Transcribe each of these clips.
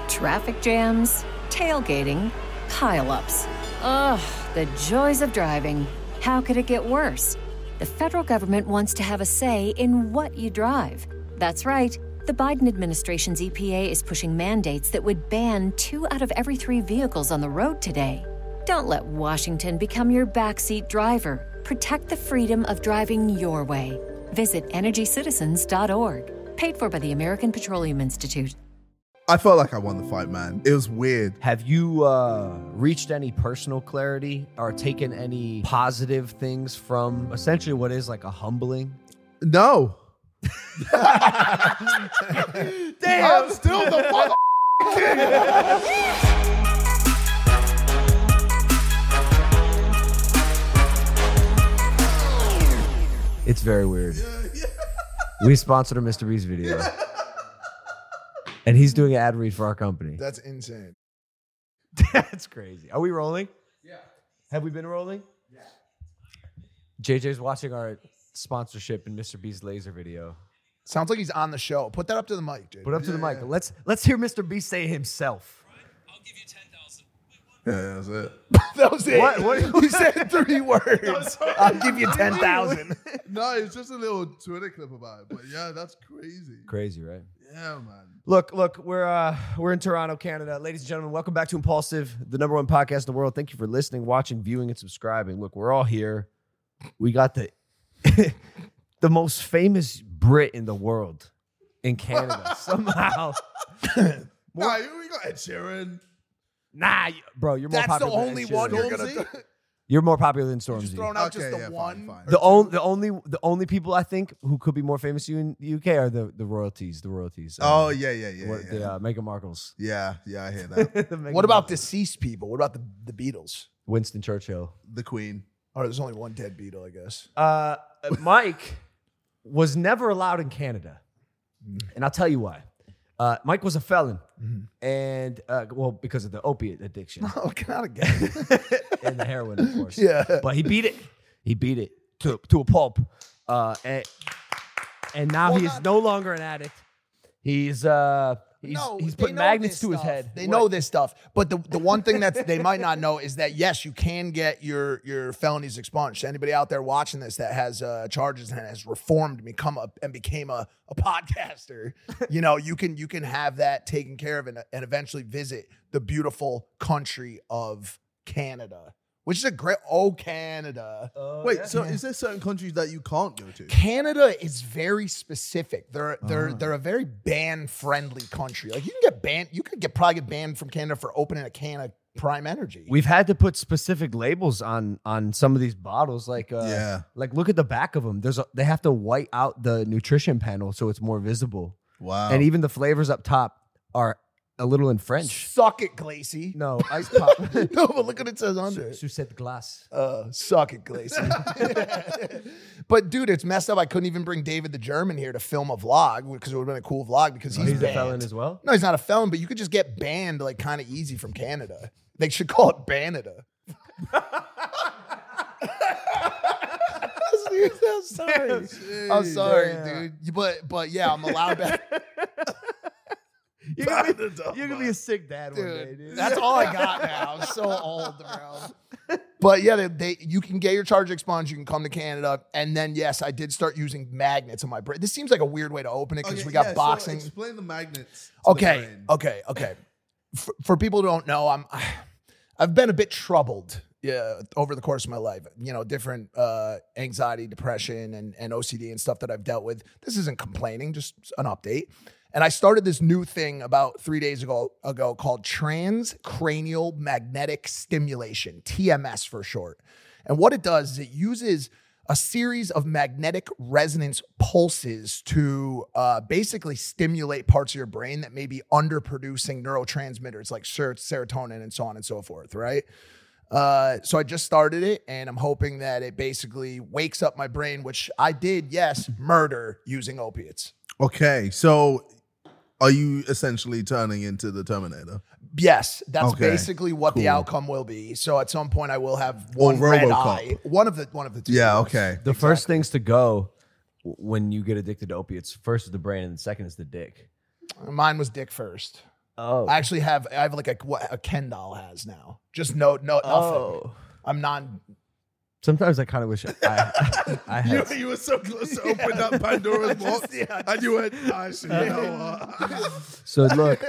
Traffic jams, tailgating, pile-ups. Ugh, the joys of driving. How could it get worse? The federal government wants to have a say in what you drive. That's right. The Biden administration's EPA is pushing mandates that would ban 2 out of every 3 vehicles on the road today. Don't let Washington become your backseat driver. Protect the freedom of driving your way. Visit EnergyCitizens.org. Paid for by the American Petroleum Institute. I felt like I won the fight, man. It was weird. Have you reached any personal clarity or taken any positive things from essentially what is like a humbling? No. Damn, I'm still the mother king. It's very weird. We sponsored a Mr. Beast video. And he's doing an ad read for our company. That's insane. That's crazy. Are we rolling? Yeah. Have we been rolling? Yeah. JJ's watching our sponsorship in Mr. Beast's laser video. Sounds like he's on the show. Put that up to the mic, JJ. Put it up to the mic. Let's hear Mr. Beast say it himself. I'll give you 10,000. Yeah, that's it. That was it. What? He said 3 words. I'll give you 10,000. No, it's just a little Twitter clip about it. But yeah, that's crazy. Crazy, right? Yeah, man. Look, we're in Toronto, Canada. Ladies and gentlemen, welcome back to Impulsive, the #1 podcast in the world. Thank you for listening, watching, viewing, and subscribing. Look, we're all here. We got the the most famous Brit in the world in Canada somehow. Nah, we got Ed Sheeran. Nah, bro, you're more That's the popular than only Ed one Sheeran. you're going to do. You're more popular than Stormzy. Just throwing out Okay, just the yeah, one. fine. The only people I think who could be more famous in the UK are the royalties. The royalties. Oh, yeah. The Meghan Markles. Yeah, I hear that. The Meghan What about Markles. deceased people? What about the Beatles? Winston Churchill? The Queen. Oh, there's only one dead Beatle, I guess. Mike was never allowed in Canada, and I'll tell you why. Mike was a felon, and because of the opiate addiction Oh, God, again. and the heroin, of course. Yeah. But he beat it. He beat it to a pulp, and now he is no longer an addict. He's putting magnets to his head. They know this stuff. But the one thing that they might not know is that, yes, you can get your felonies expunged. Anybody out there watching this that has charges and has reformed, became a podcaster, you can have that taken care of and eventually visit the beautiful country of Canada, which is a great Canada. Wait, so is there certain countries that you can't go to? Canada is very specific. They're a very ban friendly country. Like you can get banned. You could probably get banned from Canada for opening a can of Prime Energy. We've had to put specific labels on some of these bottles. Like look at the back of them. They have to white out the nutrition panel so it's more visible. Wow. And even the flavors up top are a little in French. Suck it, Glacy. No, ice pop. No, but look what it says under it. Sucette glace. Suck it, Glacy. But dude, it's messed up. I couldn't even bring David the German here to film a vlog because it would have been a cool vlog because he's a banned. felon as well? No, he's not a felon, but you could just get banned like kind of easy from Canada. They should call it Banada. I'm sorry, dude. But yeah, I'm allowed back. You're gonna be a sick dad one day, dude. That's all I got now. I'm so old, bro. But yeah, you can get your charge expunged. You can come to Canada, and then yes, I did start using magnets on my brain. This seems like a weird way to open it because we got boxing. So explain the magnets. To the brain. Okay. For people who don't know, I've been a bit troubled. Yeah, over the course of my life, different anxiety, depression, and OCD and stuff that I've dealt with. This isn't complaining, just an update. And I started this new thing about 3 days ago called transcranial magnetic stimulation, TMS for short. And what it does is it uses a series of magnetic resonance pulses to basically stimulate parts of your brain that may be underproducing neurotransmitters like serotonin and so on and so forth, right? So I just started it, and I'm hoping that it basically wakes up my brain, which I did, yes, murder using opiates. Okay, so are you essentially turning into the Terminator? Yes, that's Okay, basically what the cool. outcome will be. So at some point, I will have one red RoboCop. eye. One of the two. Yeah, yes. okay. The first things to go when you get addicted to opiates, first is the brain, and the second is the dick. Mine was dick first. Oh. I have like what a Ken doll has now. Just nothing. Oh. I'm not. Sometimes I kind of wish I had. You were so close to open up Pandora's box, and you went, actually, you know what? So look,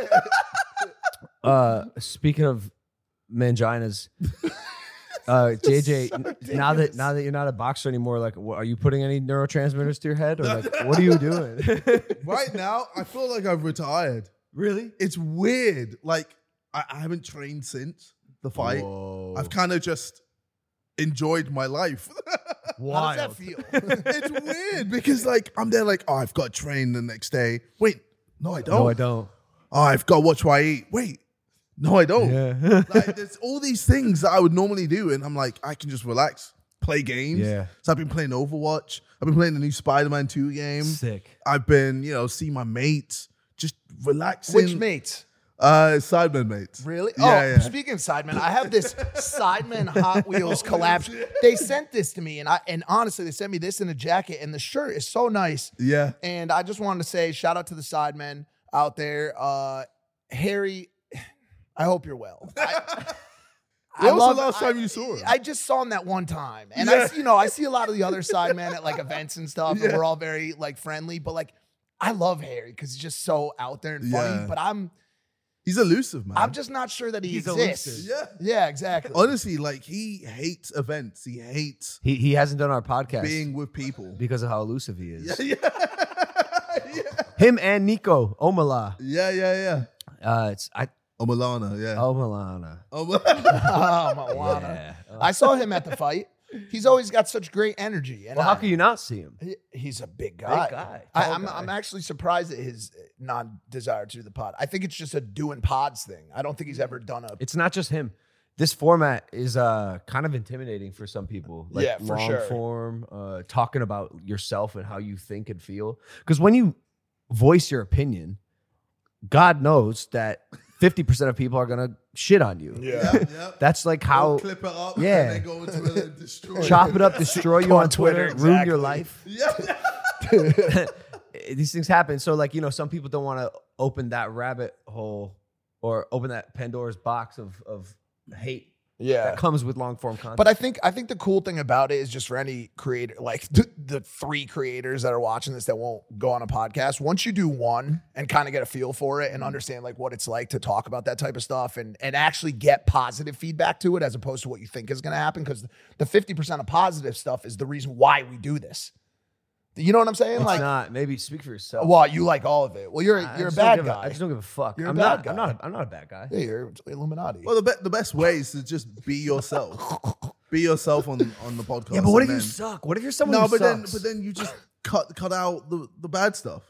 speaking of manginas, JJ, now that you're not a boxer anymore, like, are you putting any neurotransmitters to your head, or like, what are you doing? Right now, I feel like I've retired. Really? It's weird. Like, I haven't trained since the fight. Whoa. I've kind of just enjoyed my life. How does that feel? It's weird because, like, I'm there like, oh, I've got to train the next day. Wait, no, I don't. No, I don't. Oh, I've got to watch what I eat. Wait, no, I don't. Yeah. Like, there's all these things that I would normally do, and I'm like, I can just relax, play games. Yeah. So I've been playing Overwatch. I've been playing the new Spider-Man 2 game. Sick. I've been, see my mates, just relaxing. Which mates? Sidemen mates. Really? Yeah, yeah. Speaking of Sidemen, I have this Sidemen Hot Wheels collab. They sent this to me, and honestly, they sent me this in a jacket, and the shirt is so nice. Yeah. And I just wanted to say, shout out to the Sidemen out there. Harry, I hope you're well. When was the last time you saw him? I just saw him that one time, and Yeah. I see a lot of the other Sidemen at like events and stuff, and we're all very like friendly. But like, I love Harry because he's just so out there and funny. Yeah. But He's elusive, man. I'm just not sure that he He's exists. elusive. Yeah, exactly. Honestly, like, he hates events. He hates He hasn't done our podcast being with people. because of how elusive he is. Yeah. Him and Nico Omala. Yeah. It's I. Omalana, yeah. Omalana. Oh, Moana. Yeah. I saw him at the fight. He's always got such great energy. And Well, how can you not see him? He's a big guy. Big guy. Tall I'm guy. actually surprised at his non-desire to do the pod. I think it's just a doing pods thing. I don't think he's ever done a. It's not just him. This format is kind of intimidating for some people. Like Yeah, for long sure. form, talking about yourself and how you think and feel. Because when you voice your opinion, God knows that 50% of people are gonna shit on you. Yeah. That's like how Clip it up Yeah. and then go into it and destroy chop it up, destroy you Go on on Twitter, Twitter, ruin your exactly. life. Yeah. These things happen. So, like, some people don't want to open that rabbit hole or open that Pandora's box of hate Yeah. that comes with long form content. But I think the cool thing about it is just for any creator, like the 3 creators that are watching this that won't go on a podcast, once you do one and kind of get a feel for it and understand like what it's like to talk about that type of stuff and actually get positive feedback to it as opposed to what you think is going to happen, because the 50% of positive stuff is the reason why we do this. You know what I'm saying? it's like, not. Maybe speak for yourself. well, you like all of it. Well, you're I a just bad don't give guy. I just don't give a fuck. You're a I'm bad not. guy. I'm not a bad guy. Yeah, you're Illuminati. Well, the best way is to just be yourself. Be yourself on the podcast. Yeah, but what if and you then- suck? What if you're someone No, who but sucks? then you just cut out the bad stuff.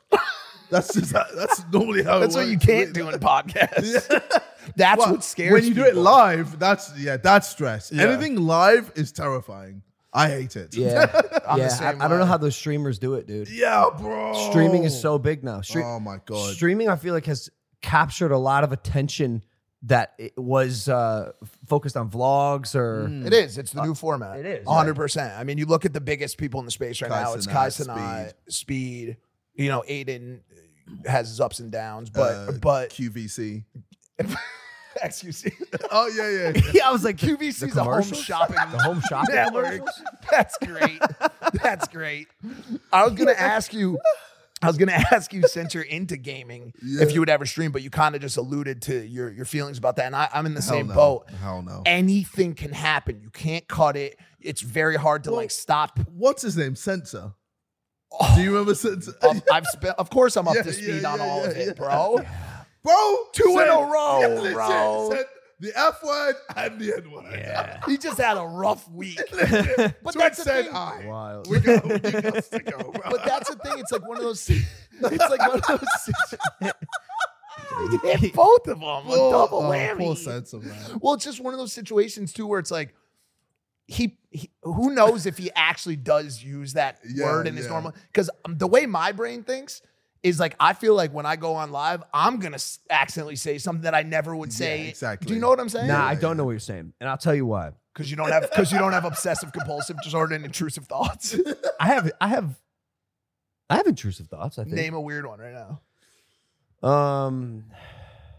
That's normally how That's it what you works. can't do in podcasts. That's Well, what scares when you do it people. live, that's stress. Yeah. Anything live is terrifying. I hate it. yeah, I'm the yeah. same I don't know way. how those streamers do it, dude. Yeah, bro. Streaming is so big now. Oh my god. Streaming, I feel like, has captured a lot of attention that it was focused on vlogs or It is. It's the new format. it is, 100%. I mean, you look at the biggest people in the space right Kai now. It's Cenat, Kai Cenat, Speed. Aiden has his ups and downs, but QVC. XQC. Oh yeah. yeah, I was like, QVC the is a home commercials? shopping The home shopping network. commercials? That's great. That's great. I was gonna ask you, since you're into gaming, if you would ever stream, but you kind of just alluded to your feelings about that. And I'm in the same no. boat. Hell no. Anything can happen. You can't cut it. It's very hard to stop. What's his name? Sensor. Do you remember Sensor? Of course, I'm up Yeah, to speed yeah, on yeah, all of yeah, it, yeah. bro. Bro, 2 in said- a row, legit, bro. said the F word and the N word. Yeah. He just had a rough week. But But so that's the said thing. I. Wild. We got to go, bro. But that's the thing. It's like one of those. It's like one of those. You hit both of them. A double whammy. Poor Sensor, man. Well, it's just one of those situations too, where it's like he who knows if he actually does use that Yeah, word in his yeah. normal. Because the way my brain thinks is like, I feel like when I go on live, I'm gonna accidentally say something that I never would say. exactly. Do you know what I'm saying? Nah, I don't know what you're saying, and I'll tell you why. Because you don't have obsessive compulsive disorder and intrusive thoughts. I have intrusive thoughts. I think. Name a weird one right now.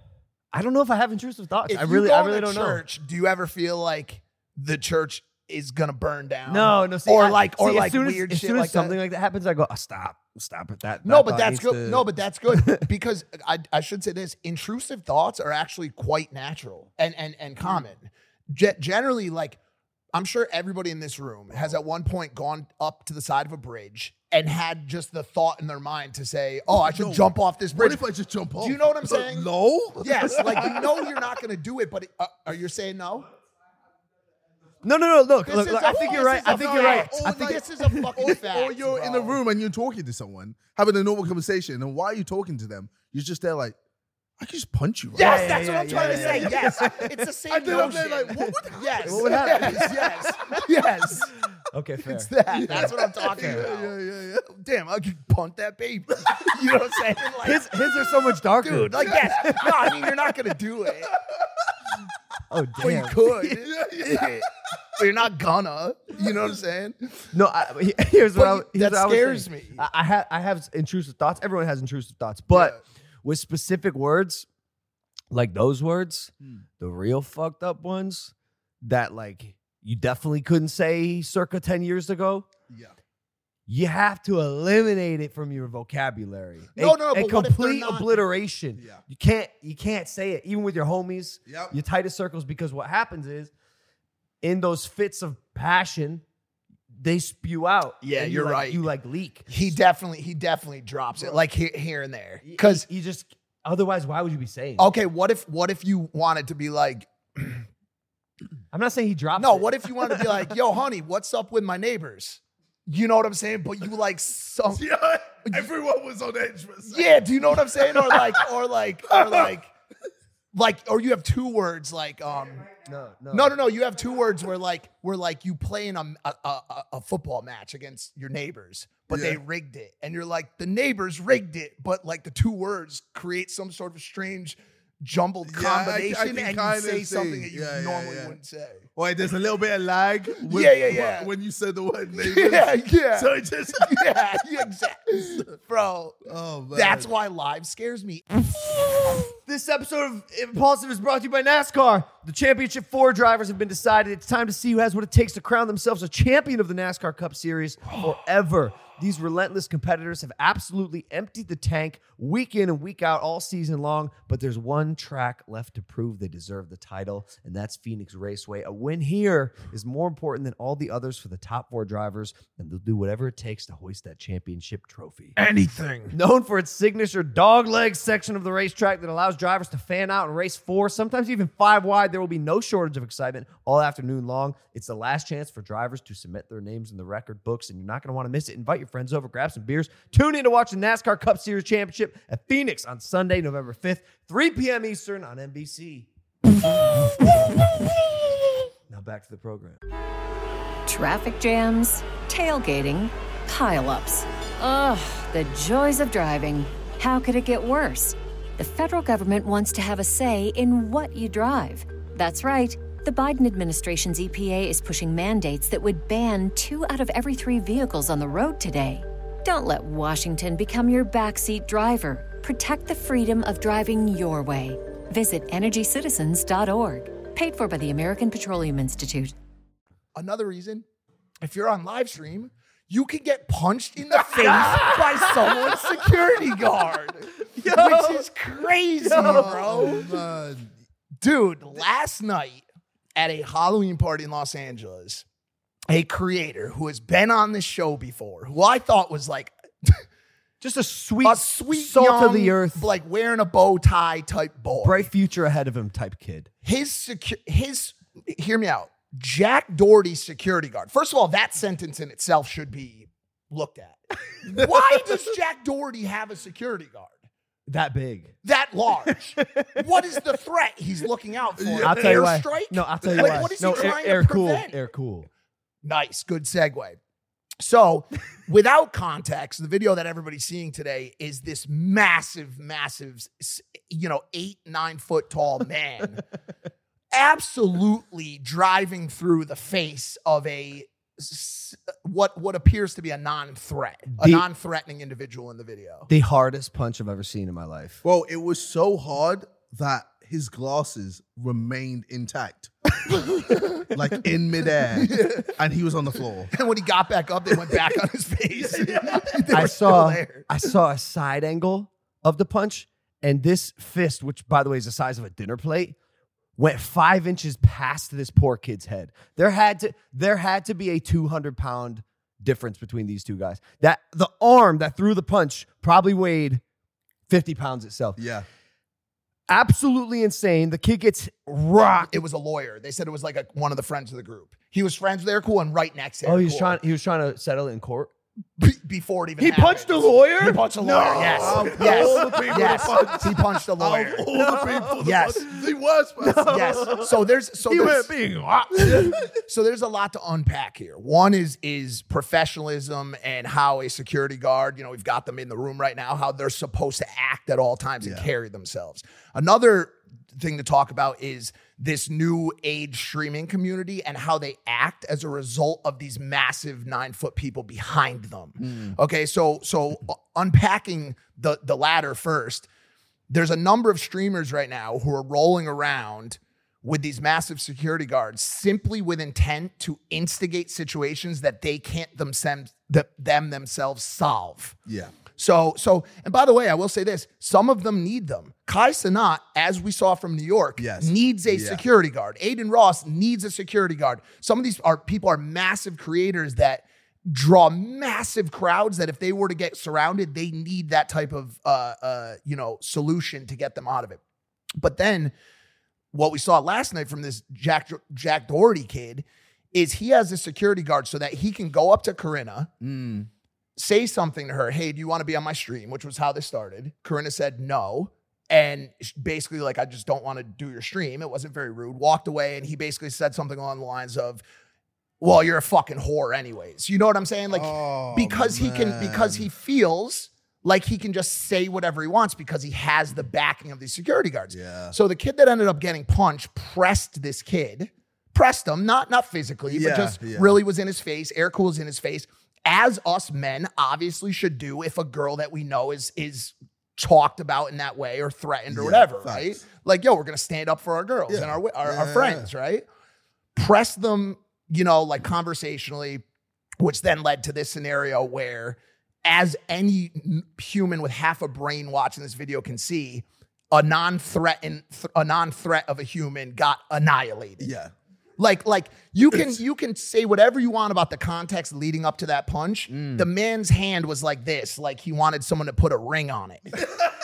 I don't know if I have intrusive thoughts. If I you really go to don't know. church, do you ever feel like the church is gonna burn down? No. See, or as soon as, weird as shit soon as like something that. like that happens, I go, stop at that. No, that but thought that's needs good. to- No, but that's good because I should say this: intrusive thoughts are actually quite natural and common. Generally, like I'm sure everybody in this room has at one point gone up to the side of a bridge and had just the thought in their mind to say, "Oh, I should jump off this bridge." What if I just jump off? Do you know what I'm saying? No. Yes, like you know you're not going to do it, but are you saying no? No. Look, This look. is I think you're right. I think you're right. I think this is a fucking fact. Or you're in a bro. room and you're talking to someone, having a normal conversation, and while you're talking to them, you're just there like, I could just punch you. Right? Yes, Yeah, that's yeah, what I'm yeah, trying to yeah, say. yeah. Yes, it's the same And then I'm notion. there like, what would happen? Yes, What would happen? yes. Okay, fair. It's that. That's what I'm talking Yeah, about. yeah. Damn, I could punt that baby. You know what I'm saying? Like, His are so much darker. dude, like, yes. No, I mean, you're not going to do it. Oh Or you damn. could. But you're not gonna. You know what I'm saying? No, here's what But that I was scares saying. me. I have intrusive thoughts. Everyone has intrusive thoughts, but Yeah. with specific words, like those words, the real fucked up ones that like you definitely couldn't say circa 10 years ago. Yeah. You have to eliminate it from your vocabulary. No, a but what if they're complete not- obliteration. Yeah. You can't say it even with your homies, Yep. your tightest circles, because what happens is in those fits of passion, they spew out. Yeah, and you're like, right. You like leak. He definitely drops it, like here and there. Because you just otherwise, why would you be saying? okay, what if you wanted to be like, I'm not saying he drops. no, it. what if you wanted to be like, yo, honey, what's up with my neighbors? You know what I'm saying? But you like some. Yeah, everyone was on edge for a second. Yeah, do you know what I'm saying? Or you have two words like No. You have two words where you play in a football match against your neighbors, but they rigged it, and you're like the neighbors rigged it, but like the two words create some sort of strange jumbled Yeah, I combination, can and you kinda say see. something that you Yeah, normally yeah. wouldn't say. Wait, there's a little bit of lag. With, Yeah. When you said the word neighbors. Yeah. So it just. yeah, exactly, bro. Oh man. That's why live scares me. This episode of Impulsive is brought to you by NASCAR. The Championship 4 drivers have been decided. It's time to see who has what it takes to crown themselves a champion of the NASCAR Cup Series forever. These relentless competitors have absolutely emptied the tank week in and week out all season long, but there's one track left to prove they deserve the title, and that's Phoenix Raceway. A win here is more important than all the others for the top 4 drivers, and they'll do whatever it takes to hoist that championship trophy. Anything. Known for its signature dogleg section of the racetrack that allows drivers to fan out and race 4, sometimes even 5 wide, there will be no shortage of excitement all afternoon long. It's the last chance for drivers to submit their names in the record books, and you're not going to want to miss it. Invite your friends over, grab some beers, tune in to watch the NASCAR Cup Series Championship at Phoenix on Sunday, November 5th, 3 p.m. Eastern on NBC. Now back to the program. Traffic jams, tailgating, pileups. Ugh, the joys of driving. How could it get worse? The federal government wants to have a say in what you drive. That's right. The Biden administration's EPA is pushing mandates that would ban 2 out of every 3 vehicles on the road today. Don't let Washington become your backseat driver. Protect the freedom of driving your way. Visit EnergyCitizens.org. Paid for by the American Petroleum Institute. Another reason, if you're on live stream, you can get punched in the face by someone's security guard, which is crazy, bro. Oh man. Dude, last night at a Halloween party in Los Angeles, a creator who has been on this show before, who I thought was like Just a sweet salt young, of the earth, like wearing a bow tie type boy. bright future ahead of him type kid. Hear me out. Jack Doherty's security guard. First of all, that sentence in itself should be looked at. Why does Jack Doherty have a security guard That big. that large? What is the threat he's looking out for? I'll tell you why. Airstrike? No, I'll tell you Like, why. what is No, he trying air to cool. prevent? Air cool. Nice, good segue. So, without context, the video that everybody's seeing today is this massive, 8-9 foot tall man absolutely driving through the face of what appears to be a non-threatening individual in the video. The hardest punch I've ever seen in my life. Well, it was so hard that his glasses remained intact, like in midair, and he was on the floor. And when he got back up, they went back on his face. I saw a side angle of the punch, and this fist, which by the way is the size of a dinner plate, went 5 inches past this poor kid's head. There had to be a 200-pound difference between these two guys. That the arm that threw the punch probably weighed 50 pounds itself. Yeah. Absolutely insane. The kid gets rocked. It was a lawyer. They said it was like one of the friends of the group. He was friends with Eric Cool and right next to Eric Cool. He was trying to settle it in court. Before it even He happened. punched a lawyer? He punched a lawyer, yes. He punched a lawyer. Of all the people, Yes. the worst person. Yes. So there's a lot to unpack here. One is professionalism and how a security guard, you know, we've got them in the room right now, how they're supposed to act at all times and carry themselves. Another thing to talk about is this new age streaming community and how they act as a result of these massive 9-foot people behind them. Okay, so unpacking the ladder first, there's a number of streamers right now who are rolling around with these massive security guards simply with intent to instigate situations that they can't themselves solve. Yeah. So, and by the way, I will say this, some of them need them. Kai Cenat, as we saw from New York, needs a security guard. Aiden Ross needs a security guard. Some of these people are massive creators that draw massive crowds that if they were to get surrounded, they need that type of, solution to get them out of it. But then what we saw last night from this Jack Doherty kid is he has a security guard so that he can go up to Corinna, say something to her, hey, do you want to be on my stream? Which was how this started. Corinna said no. And basically like, I just don't want to do your stream. It wasn't very rude. Walked away. And he basically said something along the lines of, well, you're a fucking whore anyways. You know what I'm saying? Like, because he feels like he can just say whatever he wants because he has the backing of these security guards. Yeah. So the kid that ended up getting punched pressed this kid, pressed him, not physically, but just really was in his face. Eric Cool was in his face. As us men obviously should do if a girl that we know is talked about in that way or threatened or whatever, right? Like, yo, we're going to stand up for our girls and our friends, right? Press them, you know, like conversationally, which then led to this scenario where, as any human with half a brain watching this video can see, a non-threat of a human got annihilated. Yeah. Like you can say whatever you want about the context leading up to that punch. The man's hand was like this, like he wanted someone to put a ring on it.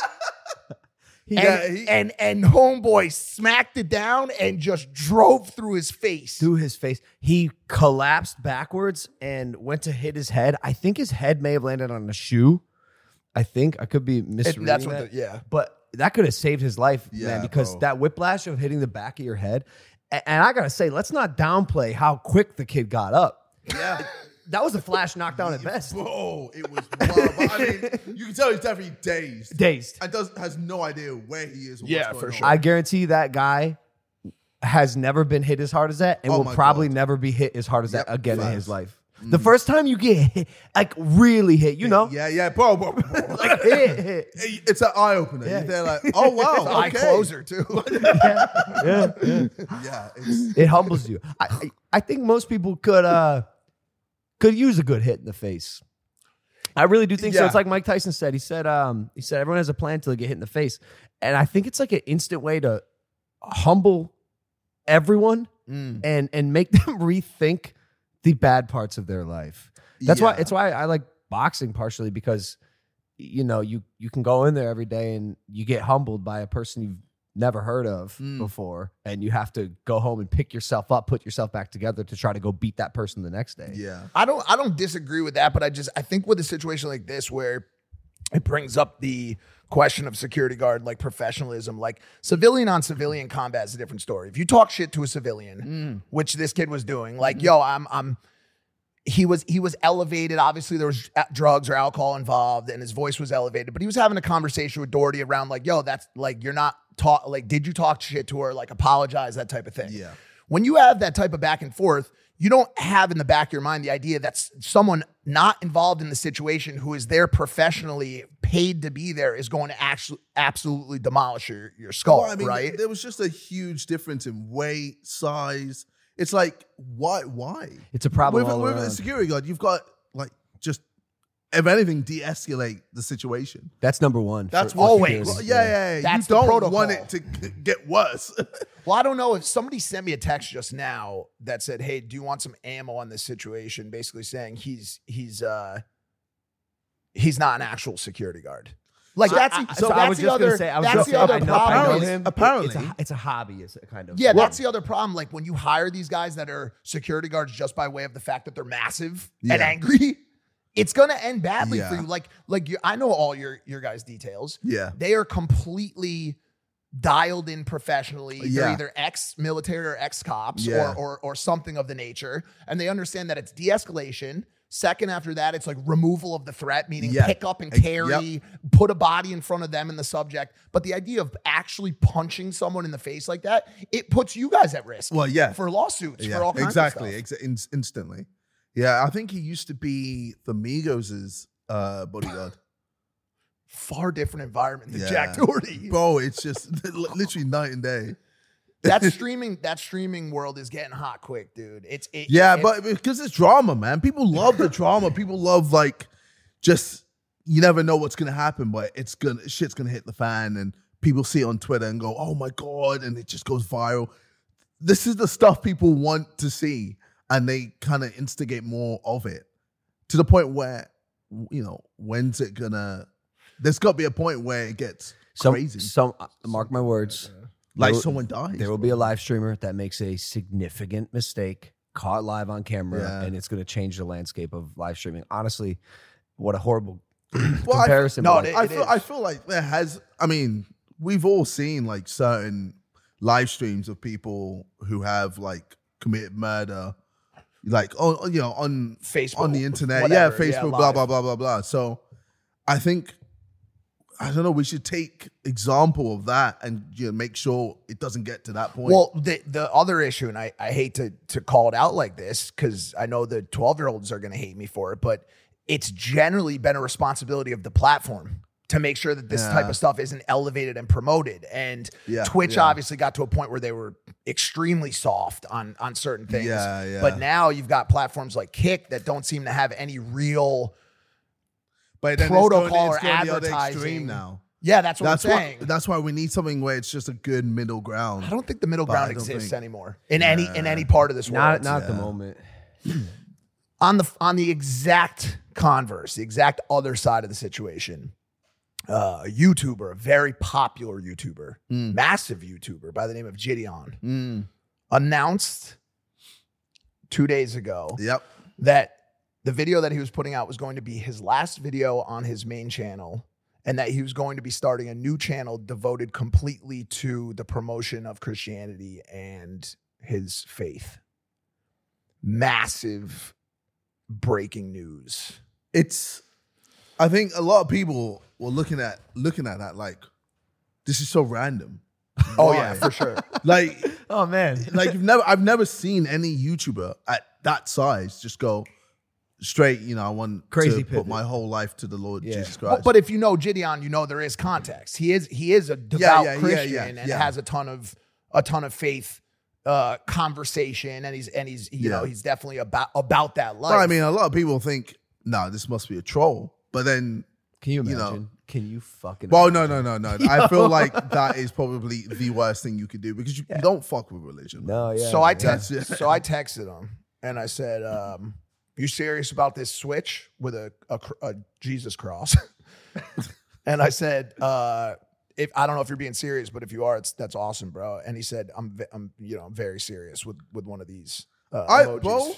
And homeboy smacked it down and just drove through his face. He collapsed backwards and went to hit his head. I think his head may have landed on a shoe. I could be misreading that. But that could have saved his life, man, because that whiplash of hitting the back of your head. And I gotta say, let's not downplay how quick the kid got up. Yeah. That was a flash knockdown at best. Bro, it was wild. But I mean, you can tell he's definitely dazed. And has no idea where he is. Or what's going on. I guarantee that guy has never been hit as hard as that and will probably never be hit as hard as that again in his life. The first time you get hit, like really hit, you know? Yeah, bro. Like hit. It's an eye opener. Yeah. They're like, oh wow, It's an eye closer too. Yeah, it humbles you. I think most people could use a good hit in the face. I really do think so. It's like Mike Tyson said. He said everyone has a plan until they get hit in the face, and I think it's like an instant way to humble everyone and make them rethink the bad parts of their life. That's why I like boxing, partially because you know you can go in there every day and you get humbled by a person you've never heard of before, and you have to go home and pick yourself up, put yourself back together to try to go beat that person the next day. Yeah. I don't disagree with that, but I think with a situation like this where it brings up the question of security guard, like professionalism, like civilian on civilian combat is a different story. If you talk shit to a civilian, which this kid was doing, like, yo, he was elevated. Obviously there was drugs or alcohol involved and his voice was elevated, but he was having a conversation with Doherty around like, yo, that's like, you're not like, did you talk shit to her? Like apologize, that type of thing. Yeah. When you have that type of back and forth, you don't have in the back of your mind the idea that someone not involved in the situation who is there professionally paid to be there is going to actually absolutely demolish your skull, Well, I mean, right? there was just a huge difference in weight, size. It's like, why? It's a problem with, all with a around. security guard, you've got like just, if anything, de-escalate the situation. That's number one. That's for always. security. Well, yeah. That's you the don't protocol. want it to get worse. Well, I don't know if somebody sent me a text just now that said, "Hey, do you want some ammo on this situation?" Basically saying he's not an actual security guard. Like that's I was just gonna say, that's the other problem. I know him. Apparently. it's a hobby. It's a kind of Yeah, that's the other problem. Like when you hire these guys that are security guards just by way of the fact that they're massive and angry, it's gonna end badly for you. I know all your guys' details. Yeah. They are completely dialed in professionally. They're Yeah. either ex-military or ex-cops Yeah. or something of the nature. And they understand that it's de-escalation. Second after that, it's like removal of the threat, meaning pick up and carry, put a body in front of them and the subject. But the idea of actually punching someone in the face like that, it puts you guys at risk. Well, yeah. For lawsuits, for all kinds of stuff. Instantly. Yeah, I think he used to be the Migos' bodyguard. Far different environment than Yeah. Jack Doherty. Bro, it's just literally night and day. That streaming world is getting hot quick, dude. But because it's drama, man. People love the drama. People love just you never know what's gonna happen, but shit's gonna hit the fan, and people see it on Twitter and go, "Oh my god!" and it just goes viral. This is the stuff people want to see, and they kind of instigate more of it to the point where, when's it gonna? There's got to be a point where it gets crazy. Mark my words. Like someone dies. There will be a live streamer that makes a significant mistake, caught live on camera, and it's going to change the landscape of live streaming. Honestly, what a horrible comparison. I feel like there has. I mean, we've all seen certain live streams of people who have committed murder, on Facebook, on the internet, whatever, Facebook, blah blah blah blah blah. So, I think. I don't know. We should take example of that and make sure it doesn't get to that point. Well, the other issue, and I hate to call it out like this because I know the 12-year-olds are going to hate me for it, but it's generally been a responsibility of the platform to make sure that this type of stuff isn't elevated and promoted. And Twitch obviously got to a point where they were extremely soft on certain things. But now you've got platforms like Kick that don't seem to have any real protocol or advertising now. Yeah, that's what I'm saying. That's why we need something where it's just a good middle ground. I don't think the middle ground exists anymore in any part of this world. Not at the moment. On the exact converse, the exact other side of the situation, a YouTuber, a very popular YouTuber, massive YouTuber by the name of Gideon, announced 2 days ago that the video that he was putting out was going to be his last video on his main channel, and that he was going to be starting a new channel devoted completely to the promotion of Christianity and his faith. Massive breaking news. I think a lot of people were looking at that like, this is so random. Oh yeah, for sure. Oh man, I've never seen any YouTuber at that size just go straight. I want crazy to pivot. Put my whole life to the Lord Jesus Christ. But if you know Gideon, you know there is context. He is a devout Christian and has a ton of faith conversation, and he's he's definitely about that life. But I mean, a lot of people think, no, this must be a troll. But then, can you imagine? Can you fucking? Well, no. I feel like that is probably the worst thing you could do because you don't fuck with religion. No, yeah. So I texted him and I said, "You serious about this switch with a Jesus cross?" And I said, "If I don't know if you're being serious, but if you are, that's awesome, bro." And he said, "I'm very serious with one of these emojis."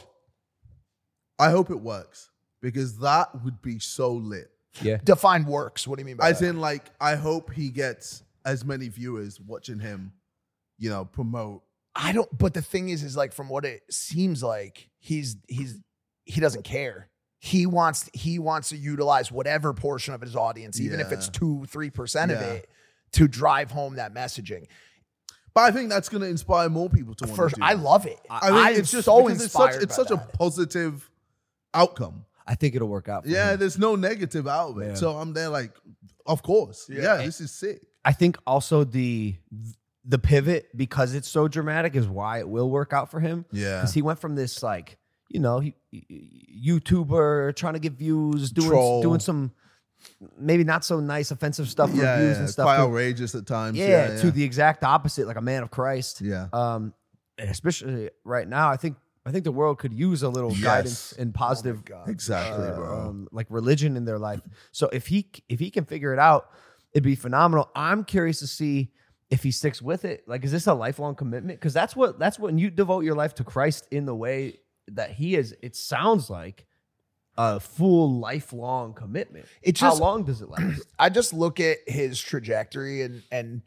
I hope it works because that would be so lit. Yeah. Define works. What do you mean by that? As in, I hope he gets as many viewers watching him, promote. I don't. But the thing is from what it seems like, he doesn't care. He wants to utilize whatever portion of his audience, even if it's 2-3% of it, to drive home that messaging. But I think that's going to inspire more people to want to do I that. love it. I mean, I'm it's just so because inspired. it's such a positive outcome. I think it'll work out. For Yeah, him. there's no negative out of it. Yeah. So I'm there like, of course. Yeah, this is sick. I think also the pivot, because it's so dramatic, is why it will work out for him. Yeah. Because he went from this like, YouTuber trying to get views, Troll. doing some maybe not so nice offensive stuff, reviews and stuff. Quite to- outrageous at times. to the exact opposite, like a man of Christ. Yeah. And especially right now, I think the world could use a little guidance and positive, Exactly, bro. like religion in their life. So if he can figure it out, it'd be phenomenal. I'm curious to see if he sticks with it. Like, is this a lifelong commitment? Because that's when you devote your life to Christ in the way that he is. It sounds like a full lifelong commitment. How long does it last? I just look at his trajectory and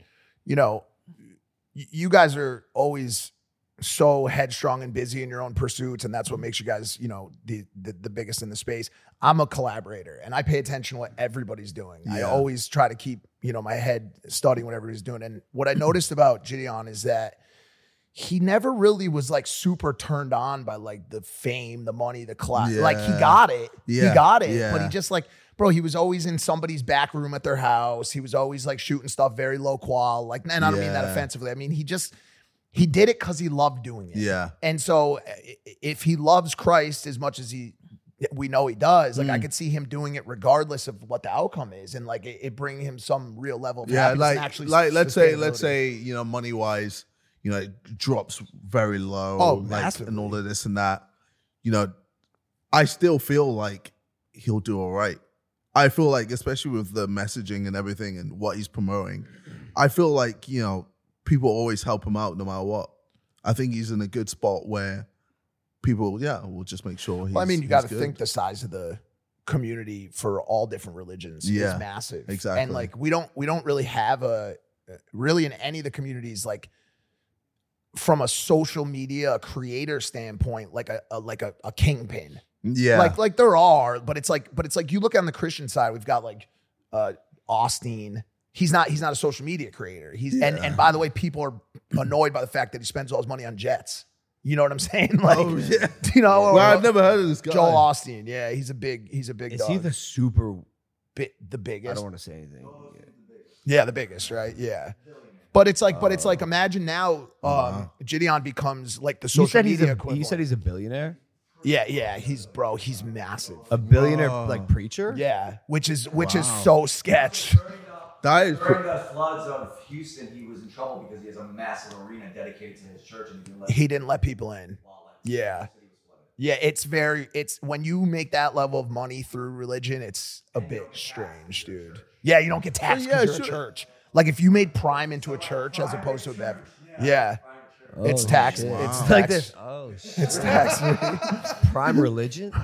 you guys are always so headstrong and busy in your own pursuits, and that's what makes you guys, the biggest in the space. I'm a collaborator, and I pay attention to what everybody's doing. I always try to keep, my head studying what everybody's doing. And what I noticed about Gideon is that he never really was like super turned on by like the fame, the money, the clout. Yeah. Like he got it. Yeah. He got it. Yeah. But he just like, bro, he was always in somebody's back room at their house. He was always like shooting stuff very low qual. Like, and I don't mean that offensively. I mean, he did it because he loved doing it. Yeah. And so if he loves Christ as much as we know he does, like I could see him doing it regardless of what the outcome is. And like it bringing him some real level of happiness and actually let's say, money wise, it drops very low, and all of this and that. I still feel like he'll do all right. I feel like, especially with the messaging and everything and what he's promoting, I feel like, people always help him out no matter what. I think he's in a good spot where people, will just make sure he's you got to good. think the size of the community for all different religions is massive. Exactly. And like we don't really have really in any of the communities, like from a social media creator standpoint, like a kingpin. Yeah. Like there are, but it's like you look on the Christian side, we've got like Austin. He's not a social media creator. And by the way, people are annoyed by the fact that he spends all his money on jets. You know what I'm saying? Like, Well, I've never heard of this guy. Joel Austin. Yeah, he's a big Is dog. he the super? The biggest? I don't want to say anything. Yeah, the biggest, right? Yeah. But it's like imagine now Gideon becomes like the social media equivalent. You said he's a billionaire. Yeah, he's massive. A billionaire like preacher. Yeah, which is so sketch. That is During the floods of Houston, he was in trouble because he has a massive arena dedicated to his church, and He didn't let people in. Yeah. Yeah, it's when you make that level of money through religion, it's a bit strange, dude. Yeah, you don't get taxed because you're a church. Like if you made Prime into a church as opposed to a bev. Yeah. It's tax. Shit. It's Wow. tax. Like this. Oh shit. It's tax. Prime religion.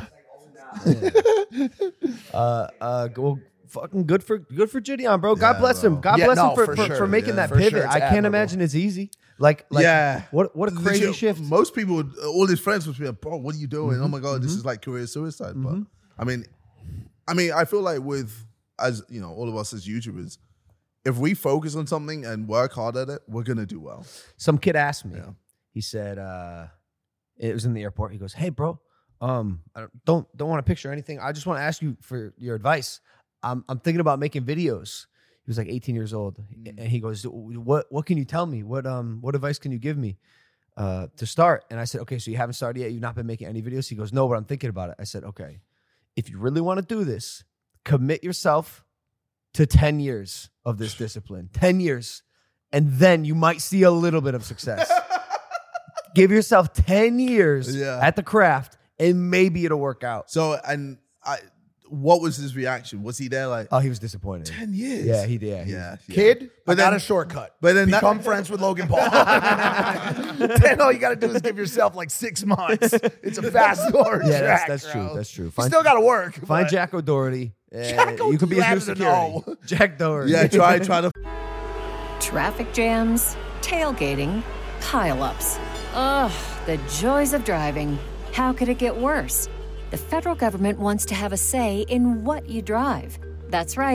Well, fucking good for Gideon, bro. God bless him. God bless him for making that For pivot. sure. It's I can't admirable. imagine it's easy. Like what a crazy Legit, shift. Most people, all his friends would be like, bro, what are you doing? Oh my God, this is like career suicide. But I mean, I feel like as all of us as YouTubers, if we focus on something and work hard at it, we're gonna do well. Some kid asked me. He said, it was in the airport. He goes, "Hey, bro, I don't want a picture or anything. I just want to ask you for your advice. I'm thinking about making videos." He was like 18 years old, and he goes, "What can you tell me? What advice can you give me to start?" And I said, "Okay, so you haven't started yet. You've not been making any videos." He goes, "No, but I'm thinking about it." I said, "Okay, if you really want to do this, commit yourself to 10 years of this discipline, 10 years, and then you might see a little bit of success." Give yourself 10 years at the craft, and maybe it'll work out. So, what was his reaction? Was he there like, Oh, he was disappointed. 10 years? Yeah, he did. Yeah. Kid, But I got then- a shortcut. but then that- become friends with Logan Paul. Then all you got to do is give yourself like 6 months. It's a fast forward Yeah, track, that's bro. true. That's true. You still got to work. Find but- Jack O'Doherty. Jack You can be you his new have to security. know. Jack Doherty. Yeah, try to. Traffic jams, tailgating, pileups. Ugh, the joys of driving. How could it get worse? The federal government wants to have a say in what you drive. That's right.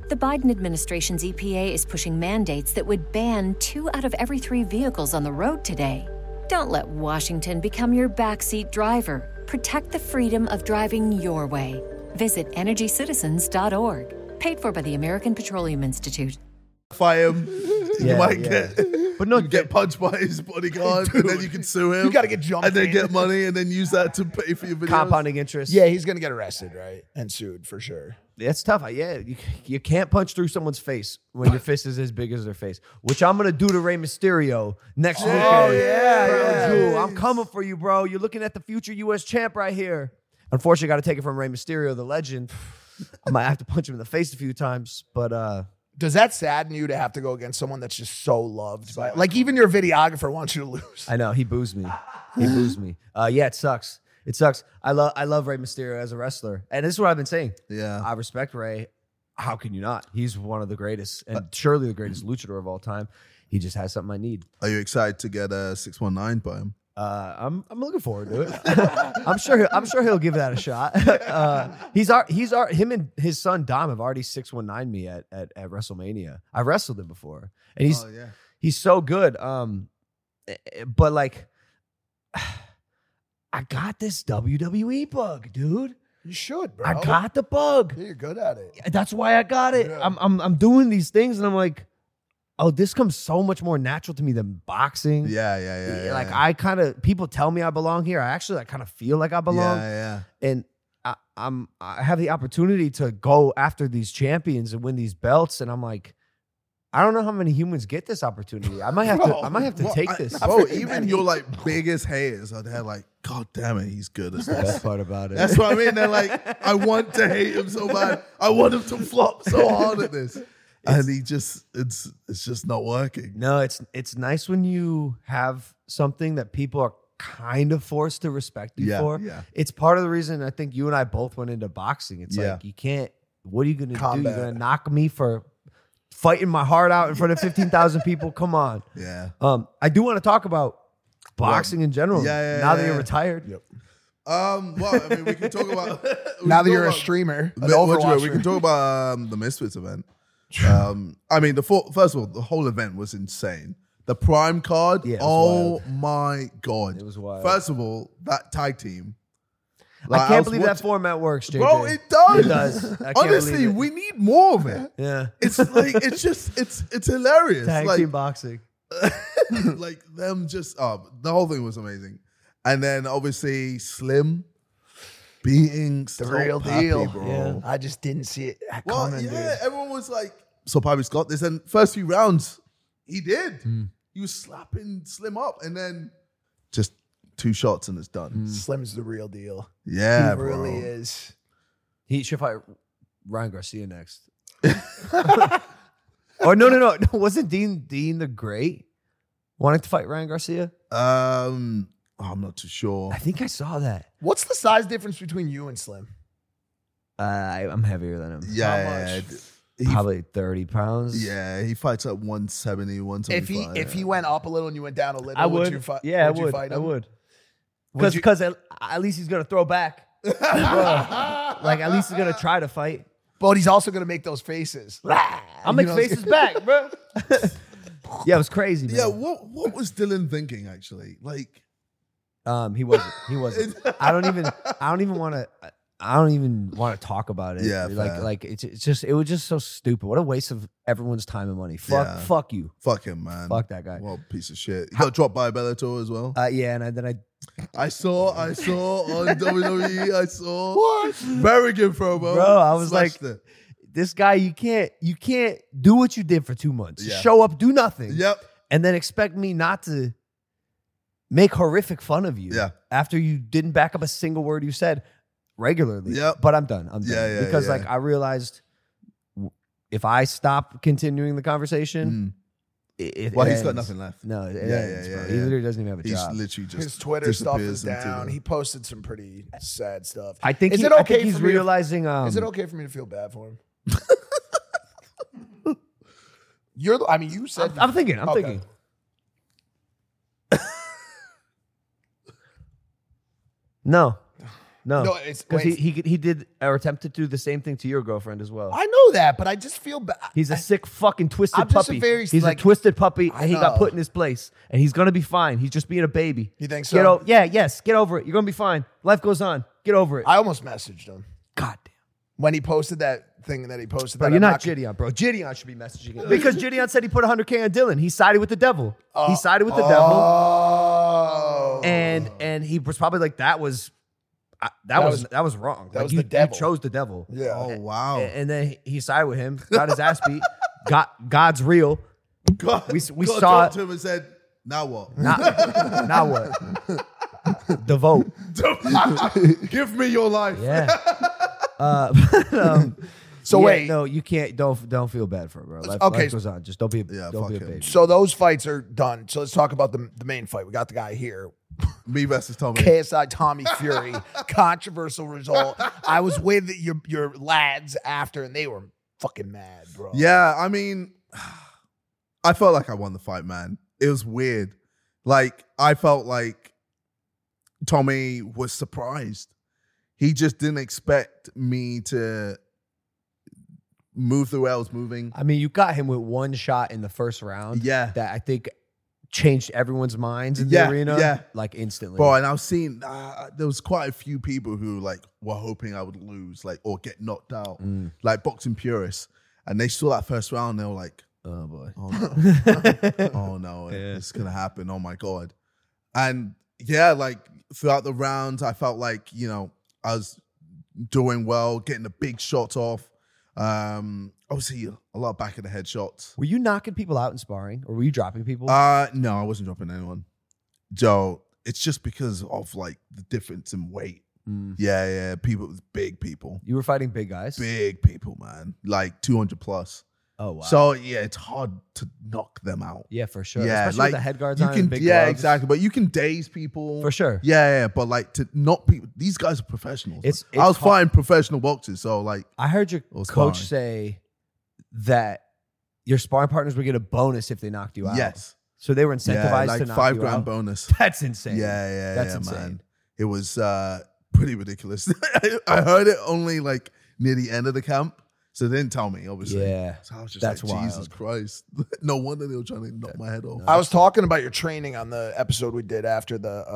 The Biden administration's EPA is pushing mandates that would ban 2 out of every 3 vehicles on the road today. Don't let Washington become your backseat driver. Protect the freedom of driving your way. Visit EnergyCitizens.org. Paid for by the American Petroleum Institute. Fight him. You might yeah. get. But no, you get punched by his bodyguard, and then you can sue him. You gotta get jumped and then in. get money, and then use that to pay for your videos. compounding interest. Yeah, he's gonna get arrested, right? And sued for sure. It's tough. You can't punch through someone's face when your fist is as big as their face, which I'm going to do to Rey Mysterio next weekend. Oh, yeah, Bro, yeah. Drew, I'm coming for you, bro. You're looking at the future U.S. champ right here. Unfortunately, got to take it from Rey Mysterio, the legend. I might have to punch him in the face a few times, but Does that sadden you to have to go against someone that's just so loved by, like, even your videographer wants you to lose? I know he boozed me. He boozed me. Yeah, it sucks. It sucks. I love Rey Mysterio as a wrestler, and this is what I've been saying. Yeah. I respect Rey. How can you not? He's one of the greatest, and surely the greatest luchador of all time. He just has something I need. Are you excited to get a 619 by him? I'm looking forward to it. I'm sure he'll give that a shot. Him and his son Dom have already 619 me at WrestleMania. I wrestled him before, and he's so good. But like, I got this WWE bug, dude. You should, bro. I got the bug. Yeah, you're good at it. That's why I got it. Yeah. I'm doing these things, and I'm like, oh, this comes so much more natural to me than boxing. Yeah. Like I kind of, people tell me I belong here. I actually kind of feel like I belong. Yeah. And I have the opportunity to go after these champions and win these belts, and I'm like, I don't know how many humans get this opportunity. I might have to take this. Bro, even your like biggest haters are there like, God damn it, he's good at That's the best this. part about it. That's what I mean. They're like, I want to hate him so bad. I want him to flop so hard at this. And he just, it's just not working. No, it's nice when you have something that people are kind of forced to respect you for. Yeah. It's part of the reason I think you and I both went into boxing. It's like, you can't, what are you going to do? Combat. You're going to knock me for fighting my heart out in front of 15,000 people? Come on. Yeah. I do want to talk about boxing in general. Now that you're retired. Yep. Well, I mean, we can talk about Now that you're a streamer, an Overwatch we can talk about the Misfits event. I mean, first of all, the whole event was insane. The Prime card, Yeah, it was my God. It was wild. First of all, that tag team. I can't believe that format works, JJ. Bro, it does. It does. I can't Honestly, believe it. we need more of it. Yeah. It's like, it's hilarious. Tag like, team boxing. like them just, the whole thing was amazing. And then obviously Slim beating the Scott real Pappy, deal. bro. Yeah. I just didn't see it Well, coming, yeah, dude. everyone was like, so Pappy's got this. And first few rounds, he did. He was slapping Slim up, and then just 2 shots and it's done. Slim's the real deal. Yeah, He bro. really is. He should fight Ryan Garcia next. Or no. Wasn't Dean the Great wanting to fight Ryan Garcia? I'm not too sure. I think I saw that. What's the size difference between you and Slim? I'm heavier than him. Yeah, Probably 30 pounds. yeah, he fights at 170, 175. If he went up a little and you went down a little, I would. you fight? Yeah, I you would. fight I him? would. Would you- Because at least he's going to throw back. Like, at least he's going to try to fight. But he's also going to make those faces. I'll make faces back, bro. Yeah, it was crazy, man. Yeah, what was Dylan thinking actually? Like, He wasn't. I don't even want to talk about it. Yeah, fair. like it was just so stupid. What a waste of everyone's time and money. Fuck you. fuck him, man. Fuck that guy. What a piece of shit. He got dropped by Bellator as well. Yeah, and then I I saw on WWE. I saw what Berrigan promo. Bro, I was Smashed like, it. this guy, you can't do what you did for 2 months. Yeah. Show up, do nothing. Yep. And then expect me not to make horrific fun of you. Yeah. After you didn't back up a single word you said regularly. Yep. But I'm done. Yeah, because yeah. like I realized if I stop continuing the conversation, it Well, he's got ends. nothing left. No, it Yeah, ends, yeah, bro. yeah, He yeah. literally doesn't even have a He's job. literally just His Twitter stuff is disappears into down. the- He posted some pretty sad stuff. I think Is he- it I think okay he's for me to- realizing. Is it okay for me to feel bad for him? You said I'm thinking. Okay. No. No, No, it's- because wait. he did or attempted to do the same thing to your girlfriend as well. I know that, but I just feel bad. He's a sick fucking twisted I'm just a puppy. very, He's like- a twisted puppy, I and he got know. put in his place, and he's gonna be fine. He's just being a baby. You think so? Get over it. You're gonna be fine. Life goes on. Get over it. I almost messaged him God damn. when he posted that thing that he posted. Bro, that you're I'm not Gideon, bro. Gideon should be messaging it. Because Gideon said he put 100K on Dylan. He sided with the devil. He sided with the devil. Oh. And he was probably like, that was wrong. that Like, was you, the devil. You chose the devil. Yeah. Oh wow. And then he sided with him, got his ass beat. God's real. God, we God saw talked it. to him and said, "Now what? Now what? The vote. Give me your life." Yeah. So yeah, wait. no, you can't. Don't feel bad for it, bro. Life, Okay. life goes on. Just don't be. Yeah, don't be a fuck him. baby. So those fights are done. So let's talk about the main fight. We got the guy here. Me versus Tommy. KSI Tommy Fury. Controversial result. I was with your lads after, and they were fucking mad, bro. Yeah, I mean, I felt like I won the fight, man. It was weird. Like, I felt like Tommy was surprised. He just didn't expect me to move the way I was moving. I mean, you got him with one shot in the first round. Yeah. That I think changed everyone's minds in Yeah, the arena. yeah. Like instantly. Bro, and I was seeing, there was quite a few people who, like, were hoping I would lose, like, or get knocked out. Like, boxing purists. And they saw that first round, and they were like, Oh boy. oh no. Oh no, it's gonna happen. Oh my God. And yeah, like throughout the rounds, I felt like, you know, I was doing well, getting the big shots off. Obviously a lot of back of the head shots. Were you knocking people out in sparring, or were you dropping people? No, I wasn't dropping anyone. Joe, it's just because of like the difference in weight. Yeah, people, big people. You were fighting big guys. Big people, man. Like 200 plus. Oh wow. So yeah, it's hard to knock them out. yeah, for sure. Yeah, Especially like with the head guards you on. can, and big yeah, gloves. exactly. But you can daze people For sure. Yeah, but like to knock people, these guys are professionals. It's I was hard. fighting professional boxers, so like, I heard your was coach fine. say that your sparring partners would get a bonus if they knocked you out. yes, So they were incentivized yeah, like to knock $5 you grand out. bonus. That's insane. Yeah, That's yeah, insane. man. It was pretty ridiculous. I heard it only like near the end of the camp, so they didn't tell me. Obviously, Yeah, So I was just that's like, Jesus wild. Christ! No wonder they were trying to knock my head off. I was talking about your training on the episode we did after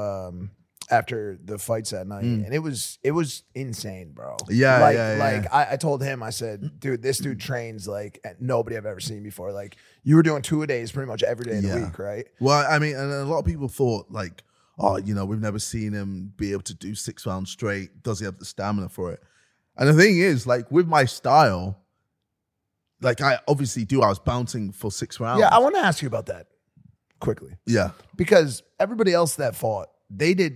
the fights that night, and it was insane, bro. Yeah, like, yeah, yeah. like I told him, I said, dude, this dude trains like nobody I've ever seen before. Like you were doing 2-a-days pretty much every day of the Yeah. week, right? Well, I mean, and a lot of people thought like, oh, you know, we've never seen him be able to do 6 rounds straight. Does he have the stamina for it? And the thing is, like with my style, like I obviously do. I was bouncing for 6 rounds. Yeah, I want to ask you about that quickly yeah. because everybody else that fought, they did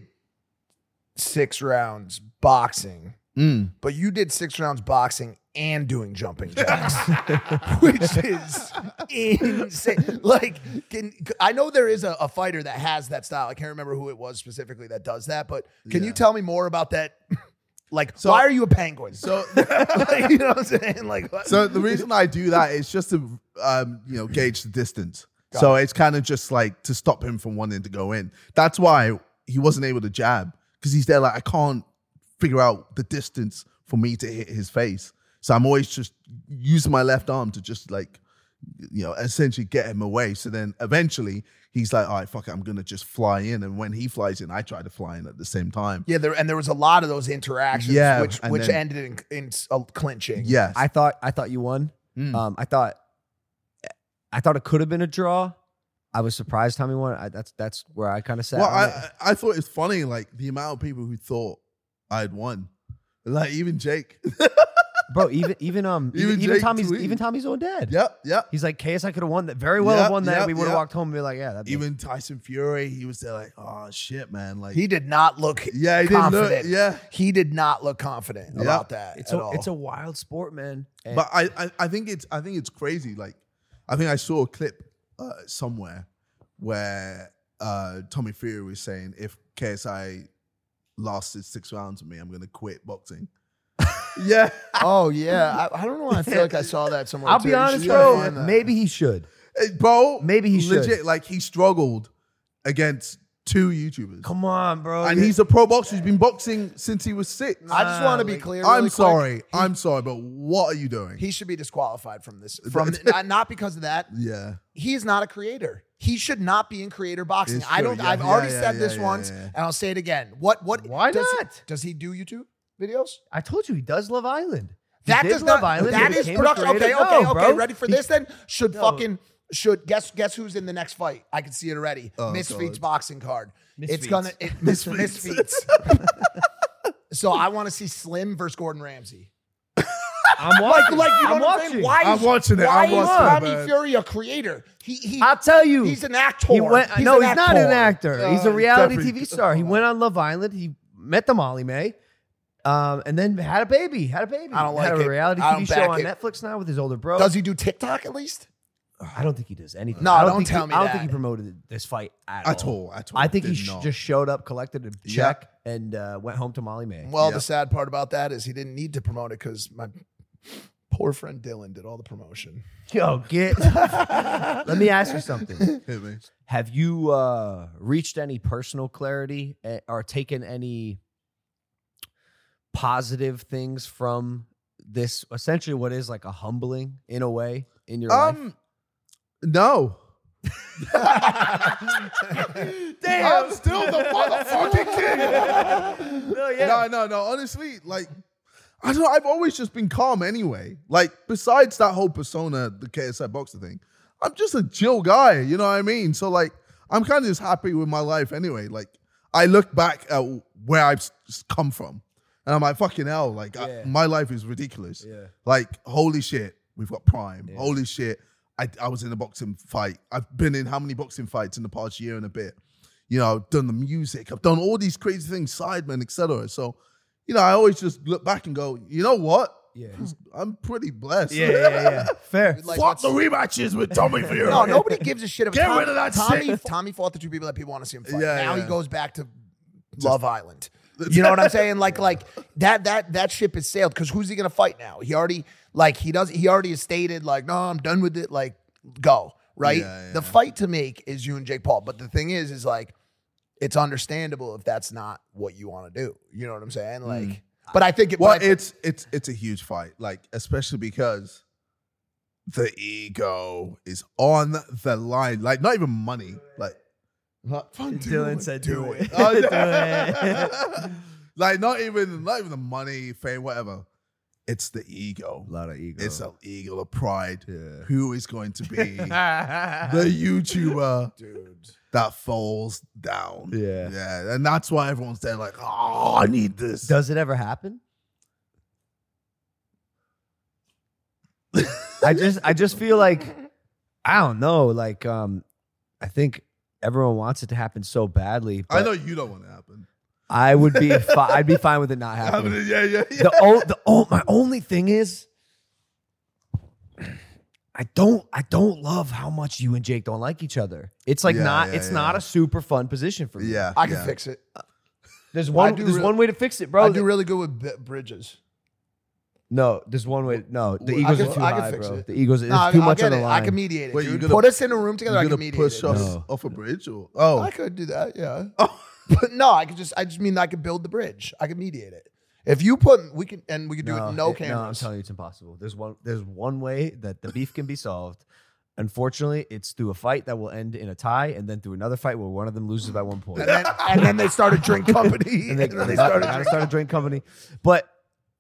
6 rounds boxing, but you did 6 rounds boxing and doing jumping jacks, which is insane. Like, I know there is a fighter that has that style. I can't remember who it was specifically that does that, but can you tell me more about that? Like, why are you a penguin? So, Like, you know what I'm saying? Like, what? so the reason I do that is just to, you know, gauge the distance. So it's kind of just like to stop him from wanting to go in. That's why he wasn't able to jab, because he's there like, I can't figure out the distance for me to hit his face. So I'm always just using my left arm to just like, you know, essentially get him away. So then eventually he's like, all right, fuck it, I'm going to just fly in. And when he flies in, I try to fly in at the same time. Yeah, there was a lot of those interactions, Yeah, which and then- ended in clinching. Yes. I thought you won. I thought it could have been a draw. I was surprised Tommy won. That's where I kind of sat. Well, on it. I thought it's funny, like the amount of people who thought I had won. Like even Jake. Bro, even Jake Tommy's tweeted. own dad. Yep. He's like, KSI could have won that. Very well Yep, have won that. yep, We would have yep. walked home and be like, yeah. That'd be Even Tyson Fury, he was there like, oh shit, man. Like He did not look Yeah, he didn't look- confident. yeah. He did not look confident Yeah. about that It's at all. a wild sport, man. And But I think it's crazy. Like I think I saw a clip somewhere where Tommy Fury was saying, if KSI lasted 6 rounds with me, I'm gonna quit boxing. Yeah. Oh yeah, I don't know. I feel like I saw that somewhere. I'll too. be You honest, should try to bro. find that. Maybe he should. Bro, Maybe he should. legit, like he struggled against 2 YouTubers. Come on, bro. And he's a pro boxer. He's been boxing since he was 6. I just want to be clear. Really I'm quick. sorry. I'm sorry, but what are you doing? He should be disqualified from this. Not because of that. Yeah. He is not a creator. He should not be in creator boxing. It's true. I've already said this once, and I'll say it again. What? Why not? Does he do YouTube videos? I told you he does Love Island. He That did does Love not. Island. That He is became a production. creator. Okay. No, bro. Ready for this then? Should guess who's in the next fight? I can see it already. Oh, Misfeats God. boxing card. Misfeats. It's gonna Misfeats. So I want to see Slim versus Gordon Ramsay. I'm watching. Like you know I'm what I'm saying? watching. Why I'm is, watching it. Why I'm is watching it, Tommy man. Fury a creator? He I'll tell you. he's an actor. He went. He's No, an he's not an actor. He's a he's reality definitely- TV star. He went on Love Island. He met the Molly May, and then had a baby. I don't Had like a it. reality I TV don't show back on it. Netflix now with his older bro. Does he do TikTok at least? I don't think he does anything. No, I don't think tell he, me I don't that. think he promoted this fight At all. I think he Did not. just showed up, collected a check, and went home to Molly May. Well, Yeah. the sad part about that is he didn't need to promote it because my poor friend Dylan did all the promotion. Yo, get. Let me ask you something. Hit me. Have you reached any personal clarity or taken any positive things from this? Essentially, what is like a humbling in a way in your life? No. Damn. I'm still the motherfucking king. No, yeah. No. Honestly, like, I don't know. I've always just been calm anyway. Like, besides that whole persona, the KSI boxer thing, I'm just a chill guy. You know what I mean? So, like, I'm kind of just happy with my life anyway. Like, I look back at where I've come from, and I'm like, fucking hell. Like, Yeah. my life is ridiculous. Yeah. Like, holy shit, we've got Prime. Yeah. Holy shit, I was in a boxing fight. I've been in how many boxing fights in the past year and a bit? You know, I've done the music. I've done all these crazy things, Sidemen, etc. So, you know, I always just look back and go, you know what? Yeah. I'm pretty blessed. Yeah. Fair. Like, Fuck the rematches with Tommy Fury. No, nobody gives a shit about Get rid of that shit. Tommy fought the 2 people that people want to see him fight. Yeah, now yeah. he goes back to Love Island. You know what I'm saying? Like that ship has sailed because who's he gonna fight now? He already has stated like, no, I'm done with it. Like, go. Right? Yeah. The fight to make is you and Jake Paul. But the thing is like, it's understandable if that's not what you want to do. You know what I'm saying? Like, but I think Well, it's a huge fight, like, especially because the ego is on the line. Like, not even money. Like, Dylan said, "Do it." Oh, Do no. it. Like, not even the money, fame, whatever. It's the ego. A lot of ego. It's the ego, the pride. Yeah. Who is going to be the YouTuber dude. that falls down? Yeah. Yeah. And that's why everyone's there like, oh, I need this. Does it ever happen? I just feel like I don't know. Like I think everyone wants it to happen so badly. But I know you don't want it to happen. I would be. I'd be fine with it not happening. Yeah. My only thing is, I don't love how much you and Jake don't like each other. It's like not a super fun position for me. Yeah. I can fix it. There's I one. do There's re- one way to fix it, bro. I do really good with Bridges. No, there's one way. No, the I egos can- are too I can high, fix bro. it. The egos. It's No, too I'll much get on the it. line. I can mediate it. Wait, dude. you're gonna- Put us in a room together. I You're can gonna mediate push it. us No. off a bridge? Or, oh. I could do that, yeah. But no, I just mean I could build the bridge. I could mediate it. If you put, we could do it no No, I'm cameras. telling you, it's impossible. There's one way that the beef can be solved. Unfortunately, it's through a fight that will end in a tie, and then through another fight where one of them loses by 1 point. and then they start a drink company. and they gotta start a drink company. But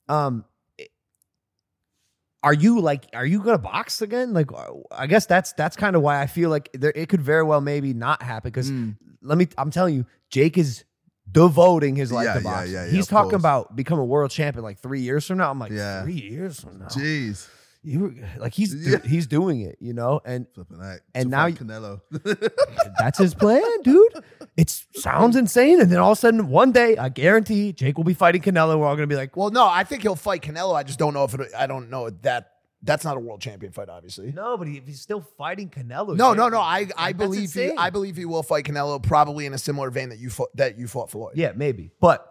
are you gonna box again? Like, I guess that's kind of why I feel like it could very well maybe not happen. Because I'm telling you, Jake is devoting his life to boxing. yeah, He's of talking course. about becoming a world champion like 3 years from now. I'm like, Yeah. 3 years from now. Jeez. He's doing it, you know, and Flipping that. And To now fight Canelo. that's his plan, dude. It sounds insane, and then all of a sudden, one day, I guarantee Jake will be fighting Canelo. We're all gonna be like, Well, no, I think he'll fight Canelo. I just don't know if I don't know that. That's not a world champion fight, obviously. no, but if he's still fighting Canelo, No. Jake, I that's believe insane. I believe he will fight Canelo, probably in a similar vein that you fought Floyd. Yeah, maybe, but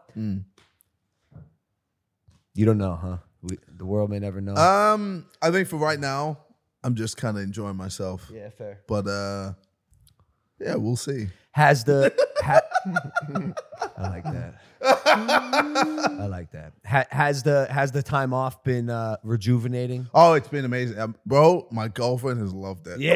you don't know, huh? The world may never know. I think for right now, I'm just kind of enjoying myself. yeah, fair. But yeah, we'll see. Has the I like that. I like that. Has the time off been rejuvenating? Oh, it's been amazing. Bro, my girlfriend has loved it.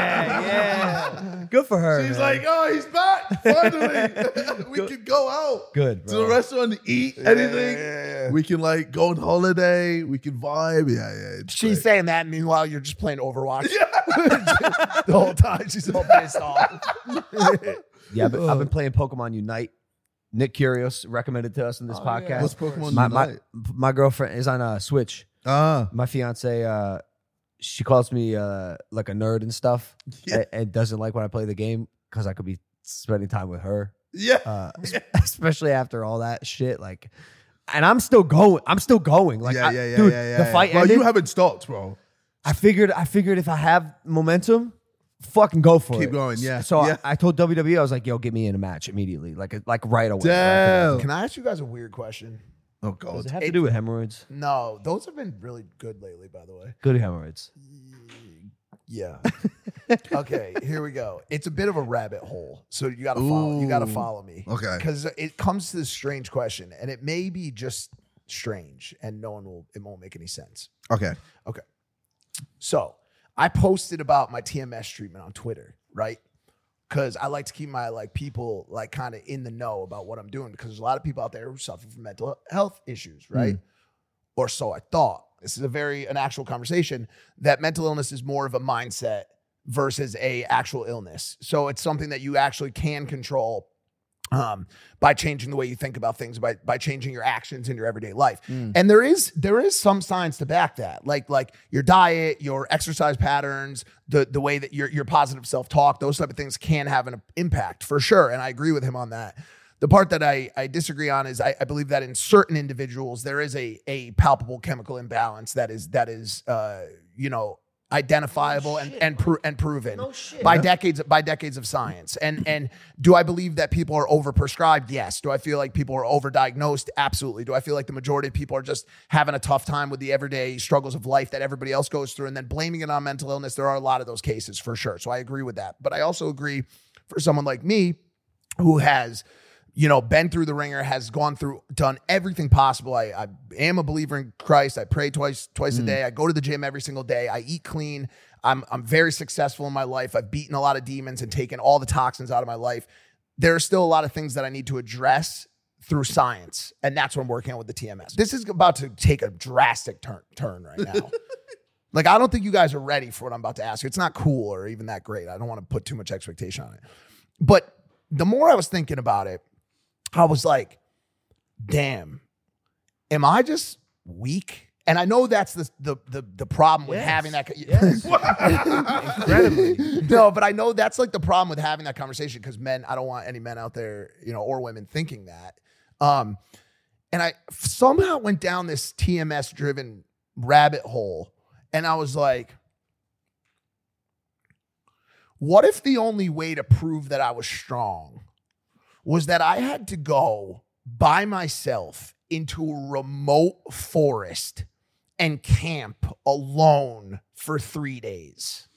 Yeah. Good for her. She's man. like, oh, he's back. Finally. We can go out. Good, To bro. the restaurant and eat anything. yeah. We can like go on holiday. We can vibe. Yeah. It's She's great. saying that, meanwhile, you're just playing Overwatch. The whole time. She's all pissed off. Yeah, I've been playing Pokemon Unite. Nick Curios recommended to us in this podcast. What's Pokemon my Unite? my girlfriend is on Switch. My fiance, she calls me like a nerd and stuff, Yeah. and doesn't like when I play the game because I could be spending time with her, Yeah. especially after all that shit. Like, and I'm still going. Like, dude, the fight Well, ended. you haven't stopped, bro. I figured if I have momentum, fucking go for it. Keep going, yeah. So Yeah. I told WWE, I was like, "Yo, get me in a match immediately, like right away." Damn. Can I ask you guys a weird question? Oh, Does God. it have to do with hemorrhoids? No, those have been really good lately, by the way. Good hemorrhoids. Yeah. Okay, here we go. It's a bit of a rabbit hole, so you gotta follow. You gotta Ooh. follow me, Okay. Because it comes to this strange question, and it may be just strange, and it won't make any sense. Okay. Okay. So I posted about my TMS treatment on Twitter, right? Because I like to keep my people kind of in the know about what I'm doing, because there's a lot of people out there who suffer from mental health issues, right? Or so I thought. This is an actual conversation, that mental illness is more of a mindset versus a actual illness. So it's something that you actually can control by changing the way you think about things, by changing your actions in your everyday life. And there is some science to back that, like your diet, your exercise patterns, the way that your positive self-talk, those type of things can have an impact for sure. And I agree with him on that. The part that I disagree on is I believe that in certain individuals there is a palpable chemical imbalance that is identifiable and proven by decades of science. And do I believe that people are overprescribed? Yes. Do I feel like people are overdiagnosed? Absolutely. Do I feel like the majority of people are just having a tough time with the everyday struggles of life that everybody else goes through and then blaming it on mental illness? There are a lot of those cases for sure. So I agree with that. But I also agree for someone like me who has been through the ringer, has done everything possible. I am a believer in Christ. I pray twice a day. I go to the gym every single day. I eat clean. I'm very successful in my life. I've beaten a lot of demons and taken all the toxins out of my life. There are still a lot of things that I need to address through science, and that's what I'm working on with the TMS. This is about to take a drastic turn right now. I don't think you guys are ready for what I'm about to ask you. It's not cool or even that great. I don't want to put too much expectation on it. But the more I was thinking about it, I was like, damn, am I just weak? And I know that's the problem with having that. Yes. Incredibly. No, but I know that's the problem with having that conversation, because men, I don't want any men out there, or women thinking that. And I somehow went down this TMS driven rabbit hole, and I was like, what if the only way to prove that I was strong was that I had to go by myself into a remote forest and camp alone for 3 days?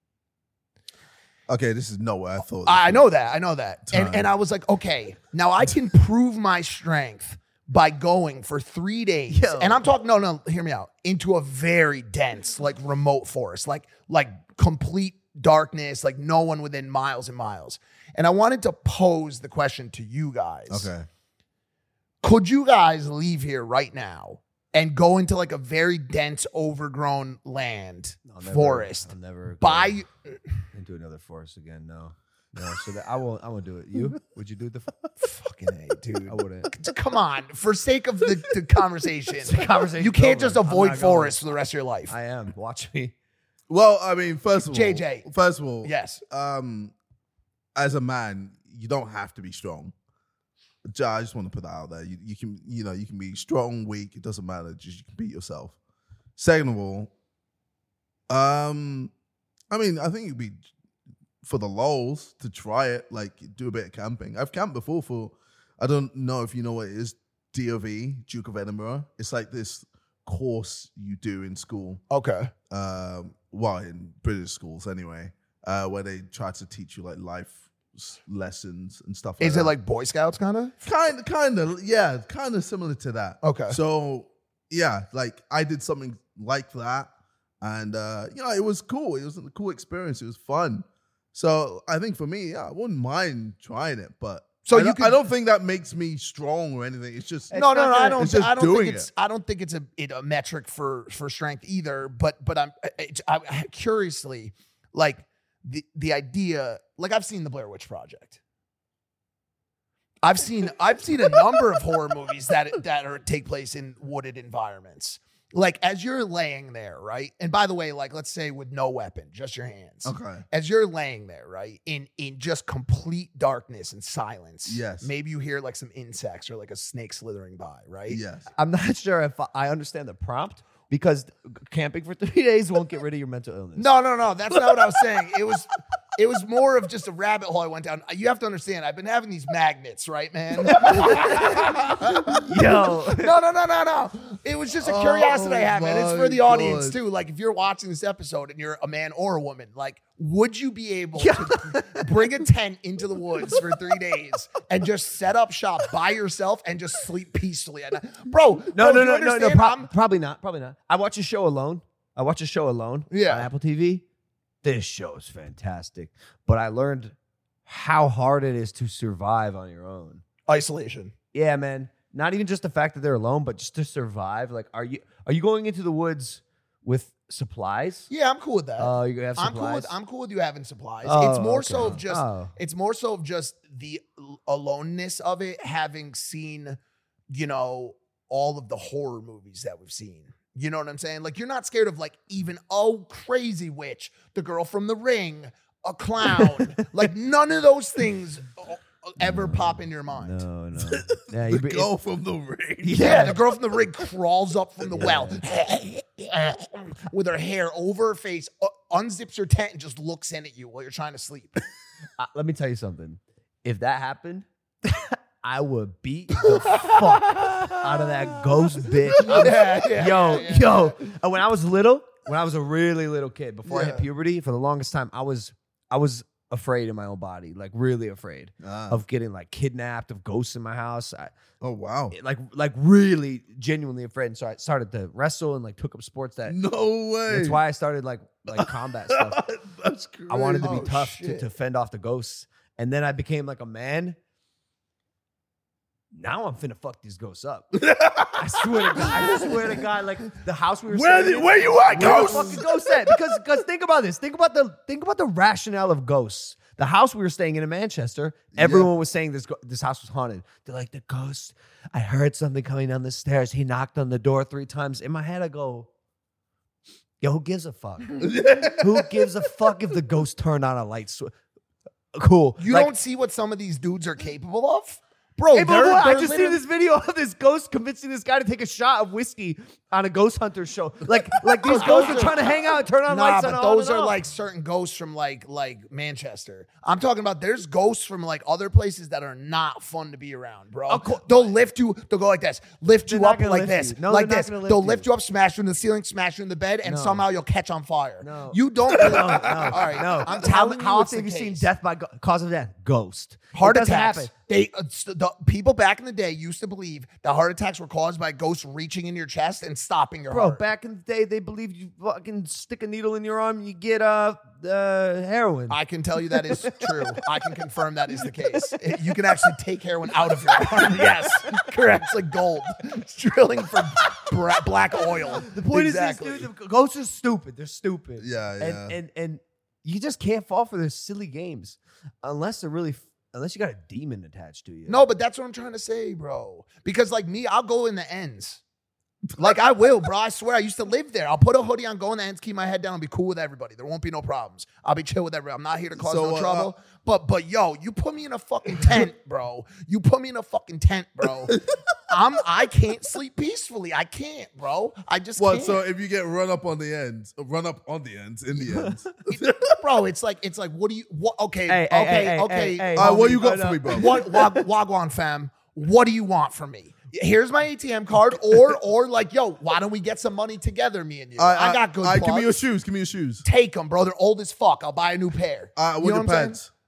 Okay, this is nowhere I thought. I know that. And I was like, okay, now I can prove my strength by going for 3 days. And I'm talking, no, hear me out, into a very dense, remote forest, like complete darkness, no one within miles and miles. And I wanted to pose the question to you guys. Okay. Could you guys leave here right now and go into a very dense, overgrown forest? I'll never By into another forest again. No. So that I won't do it. You? Would you do it? fucking A, dude. I wouldn't. Come on, for sake of the conversation. conversation's You can't over. just I'm avoid not going. forests for the rest of your life. I am. Watch me. Well, I mean, first of all, JJ. Yes. As a man, you don't have to be strong. I just want to put that out there. You can, you can be strong, weak. It doesn't matter. Just you can beat yourself. Second of all, I mean, I think it'd be for the lulz to try it, do a bit of camping. I've camped before I don't know if you know what it is, DOV, Duke of Edinburgh. It's this course you do in school. Okay. In British schools anyway, where they try to teach you life lessons and stuff like Is that. it like Boy Scouts kind of? Kind of similar to that. Okay. So yeah, like I did something like that, and it was cool. It was a cool experience. It was fun. So I think for me, I wouldn't mind trying it, but So I don't think that makes me strong or anything. It's just No, I don't. it's just I don't doing think it's. I don't think it's a metric for strength either. But I'm curiously like the idea. Like I've seen the Blair Witch Project. I've seen a number of horror movies that take place in wooded environments. Like as you're laying there, right? And by the way, like let's say with no weapon, just your hands. Okay. As you're laying there, right? In just complete darkness and silence. Yes. Maybe you hear like some insects or like a snake slithering by, right? Yes. I'm not sure if I understand the prompt because camping for 3 days won't get rid of your mental illness. No. That's not what I was saying. It was more of just a rabbit hole I went down. You have to understand, I've been having these magnets, right, man? Yo. No. It was just a curiosity I have, man. It's for the audience, God. too. Like, if you're watching this episode and you're a man or a woman, like, would you be able to bring a tent into the woods for 3 days and just set up shop by yourself and just sleep peacefully at night? Bro, No. do you understand? Probably not. I watch a show alone. Yeah. On Apple TV. This show is fantastic. But I learned how hard it is to survive on your own. Isolation. Yeah, man. Not even just the fact that they're alone, but just to survive. Like, are you going into the woods with supplies? Yeah, I'm cool with that. Oh, you have supplies? I'm cool with you having supplies. Oh, it's more okay. so of just Oh. the aloneness of it, having seen, all of the horror movies that we've seen. You know what I'm saying? Like, you're not scared of like even crazy witch, the girl from The Ring, a clown. Like, none of those things ever pop in your mind. No. Yeah, The girl from The Ring. Yeah, the girl from The Ring crawls up from the well with her hair over her face, unzips her tent, and just looks in at you while you're trying to sleep. Let me tell you something. If that happened, I would beat the fuck out of that ghost bitch. Yo. And when I was a really little kid, before I hit puberty, for the longest time, I was afraid in my own body, like really afraid of getting like kidnapped, of ghosts in my house. Oh wow. Like really genuinely afraid. And so I started to wrestle and like took up sports that. No way. That's why I started like combat stuff. That's crazy. I wanted to be Oh, tough shit. to fend off the ghosts. And then I became like a man. Now I'm finna fuck these ghosts up. I swear to God, like the house we were staying in, Where you at, where the ghost? fucking ghosts at? Because think about this. Think about the rationale of ghosts. The house we were staying in Manchester, everyone was saying this house was haunted. They're like, the ghost, I heard something coming down the stairs. He knocked on the door 3 times. In my head, I go, yo, who gives a fuck? Who gives a fuck if the ghost turned on a light? Cool. You Like, don't see what some of these dudes are capable of? Bro, Hey, but they're I just literally- seen this video of this ghost convincing this guy to take a shot of whiskey on a ghost hunter show. Like these ghosts are trying to hang out and turn on Nah, lights. but on those and are off. like certain ghosts from like Manchester. I'm talking about there's ghosts from like other places that are not fun to be around, bro. They'll lift you. They'll go like this, lift They're you not up gonna like lift this, you. No, like they're not this. gonna lift They'll you. lift you up, smash you in the ceiling, smash you in the bed, and No. somehow you'll catch on fire. No. You don't. Really, No. All right, No. I'm telling you, How it's often the have you seen case. death by cause of death? Ghost. Heart It doesn't attacks. happen. The people back in the day used to believe that heart attacks were caused by ghosts reaching in your chest and stopping your Bro, heart. back in the day, they believed you fucking stick a needle in your arm and you get heroin. I can tell you that is true. I can confirm that is the case. You can actually take heroin out of your arm. Yes, correct. It's like gold. It's drilling for black oil. The point Exactly. is, dude, the ghosts are stupid. They're stupid. Yeah. And you just can't fall for their silly games unless you got a demon attached to you. No, but that's what I'm trying to say, bro. Because like me, I'll go in the ends. Like I will, bro. I swear I used to live there. I'll put a hoodie on, go in the ends, keep my head down, and be cool with everybody. There won't be no problems. I'll be chill with everybody. I'm not here to cause no trouble. But yo, you put me in a fucking tent, bro. You put me in a fucking tent, bro. I can't sleep peacefully. I can't, bro. I just What? can't. So if you get run up on the ends, in the ends. Bro, it's like what do you okay, Hey, All right, what you got for me, bro? What Wagwan fam? What do you want from me? Here's my ATM card, or like, yo, why don't we get some money together, me and you? I got good. Give me your plugs. shoes. Give me your shoes. Take them, bro. They're old as fuck. I'll buy a new pair. What You know your what I'm saying? pants?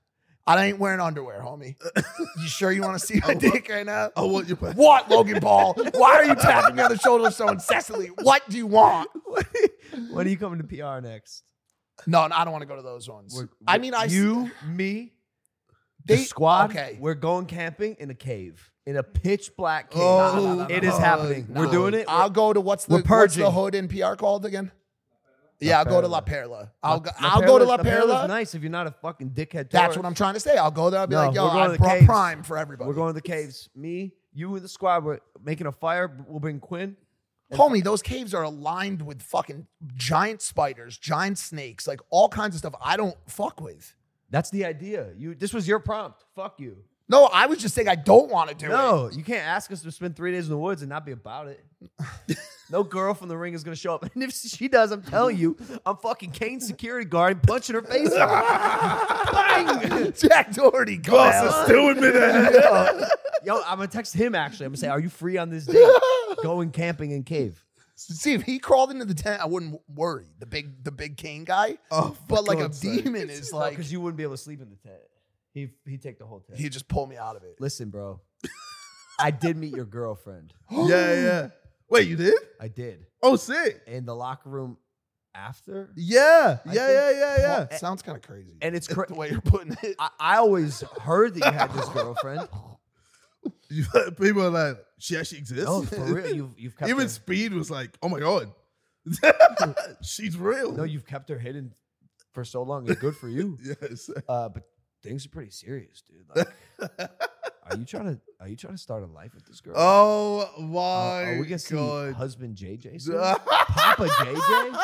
I ain't wearing underwear, homie. You sure you want to see my dick right now? I want your pants. What, Logan Paul? Why are you tapping me on the shoulder so incessantly? What do you want? When are you coming to PR next? No, I don't want to go to those ones. Me, They- the squad. okay. We're going camping in a cave, in a pitch black cave. Oh, It is happening. no. We're doing it. I'll go to what's We're the purging. hood in PR called again? Yeah, I'll go to La Perla. I'll go to La La Perla's Perla. nice if you're not a fucking dickhead. That's tourist. what I'm trying to say. I'll go there. I'll be No, like, yo, we're going to I the brought caves. Prime for everybody. We're going to the caves. Me, you, and the squad. We're making a fire. We'll bring Quinn. Homie, those caves are aligned with fucking giant spiders, giant snakes, like all kinds of stuff I don't fuck with. That's the idea. This was your prompt. Fuck you. No, I was just saying I don't want to do it. No, you can't ask us to spend 3 days in the woods and not be about it. No girl from the ring is going to show up. And if she does, I'm telling you, I'm fucking Kane's security guard punching her face off. Bang! Jack Doherty, go Boss hell. is still in midair. Yo, I'm going to text him, actually. I'm going to say, are you free on this day? Going camping in cave. See, if he crawled into the tent, I wouldn't worry. The big Kane guy. Oh, But like a God's sake. demon is like, Because you wouldn't be able to sleep in the tent. He'd take the whole tent. he'd just pull me out of it. Listen, bro. I did meet your girlfriend. Yeah. Wait, you did? I did. Oh, sick. In the locker room after. Yeah. I Yeah. It sounds kind of crazy. And it's the way you're putting it. I always heard that you had this girlfriend. People are like, she actually exists. No, for real. You've kept Even her, Speed was like, oh my God. She's real. no, you've kept her hidden for so long. It's good for you. Yes. But things are pretty serious, dude. Like, are you trying to start a life with this girl? Oh my Are we gonna see God. husband JJ soon? Papa JJ?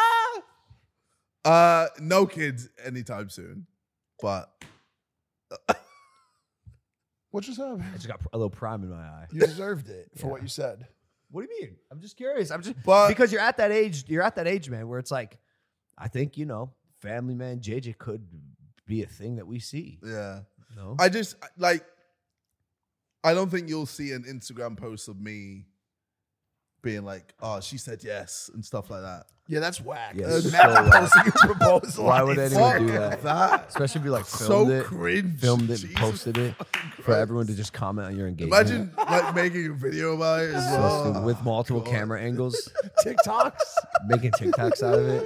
No kids anytime soon. But What just happened? I just got a little prime in my eye. You deserved it for Yeah. what you said. What do you mean? I'm just curious. But- because you're at that age. You're at that age, man, where it's like, I think family man JJ could be a thing that we see. yeah. No, I just like I don't think you'll see an Instagram post of me being like, oh, she said yes and stuff like that. Yeah, that's whack. Yeah, Imagine so whack. posting a proposal. Why on would Instagram. anyone do Fuck that? Especially if you like filmed So it, cringe. filmed it, and Jesus posted it fucking for Christ. everyone to just comment on your engagement. Imagine like making a video about it as So well. stupid, with multiple God. camera angles, TikToks? making TikToks out of it.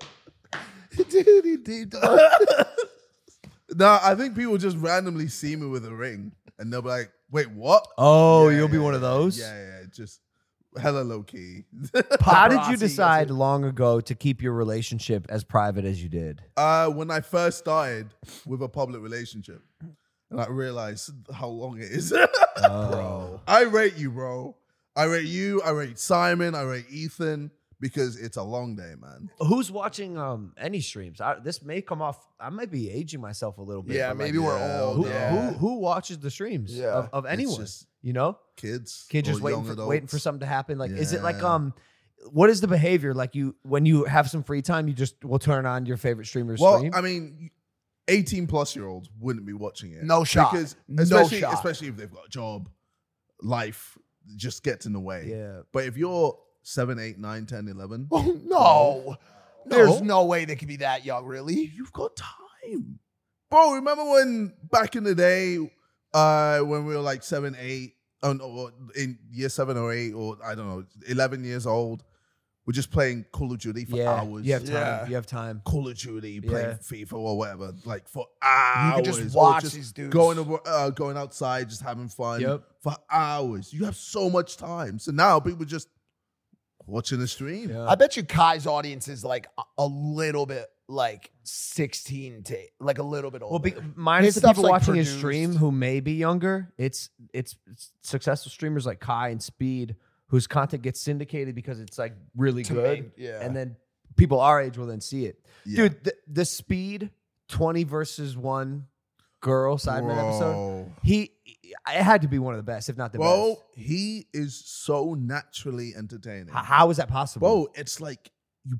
No, I think people just randomly see me with a ring and they'll be like, wait, what? Oh, Yeah, you'll be yeah, one of yeah. those. Yeah, just hella low key. How did you Paparazzi decide gets it. long ago to keep your relationship as private as you did? When I first started with a public relationship, and I realized how long it is. Bro. I rate you, bro. I rate you. I rate Simon. I rate Ethan because it's a long day, man. Who's watching any streams? This may come off. I might be aging myself a little bit. Yeah, but, maybe like, we're yeah, old. Who, yeah. who watches the streams Yeah. of anyone? just You know, Kids, kid just or waiting young for, adults. waiting for something to happen. Like, is it like Yeah. what is the behavior? Like when you have some free time, you just will turn on your favorite streamer's Well, stream. I mean, 18-plus-year-olds wouldn't be watching it. No shot. Because No especially, shot. especially if they've got a job, life just gets in the way. Yeah. But if you're 7, 8, 9, 10, 11, Oh, no. There's no way they could be that young, really. you've got time. Bro, remember when back in the day, when we were like 7, 8, or in year 7 or 8, or I don't know, 11 years old, we're just playing Call of Duty for yeah, hours. you have time. Yeah. You have time. Call of Duty, Yeah. playing FIFA or whatever, like for hours. You could just or watch these dudes. going outside, just having fun Yep. for hours. You have so much time. So now people just watching the stream. Yeah. I bet you Kai's audience is like a little bit like 16 to like a little bit older. Well, minus His the stuff's, people like, watching his produced. stream who may be younger. It's successful streamers like Kai and Speed whose content gets syndicated because it's like really To good. me, yeah. And then people our age will then see it. Yeah. Dude, the Speed 20 versus 1 girl Sidemen episode. Bro. It had to be one of the best, if not the Bro, best. he is so naturally entertaining. How is that possible? Bro, it's like you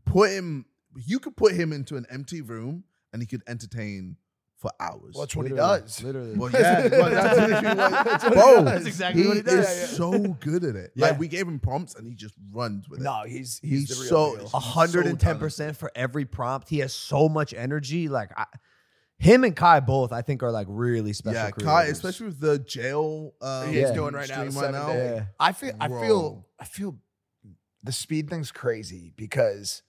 could put him into an empty room and he could entertain for hours. Well, that's what he Literally, does. Literally. Well, yeah, well, that's literally what, bro, That's exactly what he does. is so good at it. Yeah. Like we gave him prompts and he just runs with it. No, he's He's the real so- deal. 110% for every prompt. He has so much energy. Like Him and Kai both, I think, are like really special. Yeah, Kai, creators. especially with the jail. He's doing right now. stream 7 now. day. Yeah. I feel the speed thing's crazy because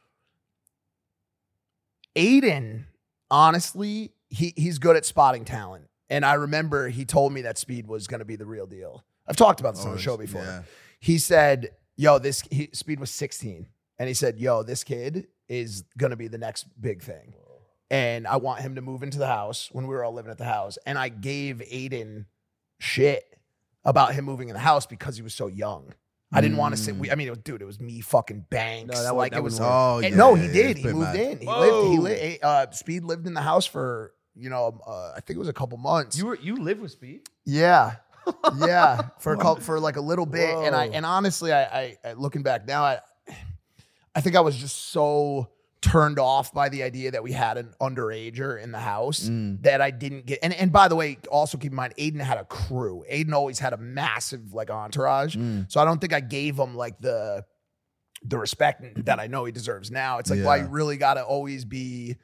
Aiden, honestly, he's good at spotting talent. And I remember he told me that Speed was going to be the real deal. I've talked about this on the show before. Yeah. He said, yo, Speed was 16. And he said, yo, this kid is going to be the next big thing. And I want him to move into the house when we were all living at the house. And I gave Aiden shit about him moving in the house because he was so young. I didn't want to sit. Dude, it was me fucking Banks. No, it was. Oh, yeah. No, he yeah, did. it's He pretty moved mad. in. Speed lived in the house for, I think it was a couple months. You live with Speed? Yeah. Yeah. For like a little bit. Whoa. And honestly, I looking back now, I think I was just so turned off by the idea that we had an underager in the house that I didn't get. And by the way, also keep in mind, Aiden had a crew. Aiden always had a massive like entourage. So I don't think I gave him like the respect that I know he deserves now. It's like, well, you really got to always be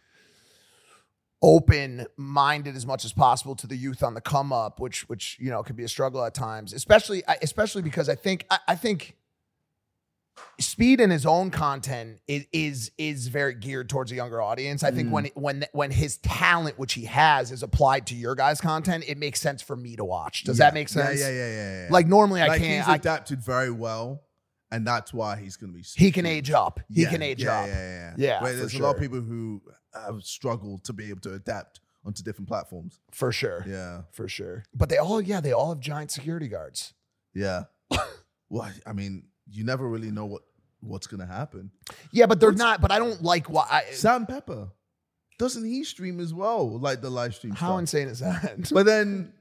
open-minded as much as possible to the youth on the come up, which could be a struggle at times, especially because I think Speed in his own content is very geared towards a younger audience. I think when his talent, which he has, is applied to your guys' content, it makes sense for me to watch. Does that make sense? Yeah. Like normally I Like, can't. He's adapted very well, and that's why he's going to be. He can age up. He can age up. Yeah. for There's a lot of people who have struggled to be able to adapt onto different platforms. For sure. Yeah. For sure. But they all have giant security guards. Yeah. Well, I mean, you never really know what's going to happen. Yeah, but they're not. But I don't like why. Sam Pepper, doesn't he stream as well? Like the live stream How stuff? insane is that? But then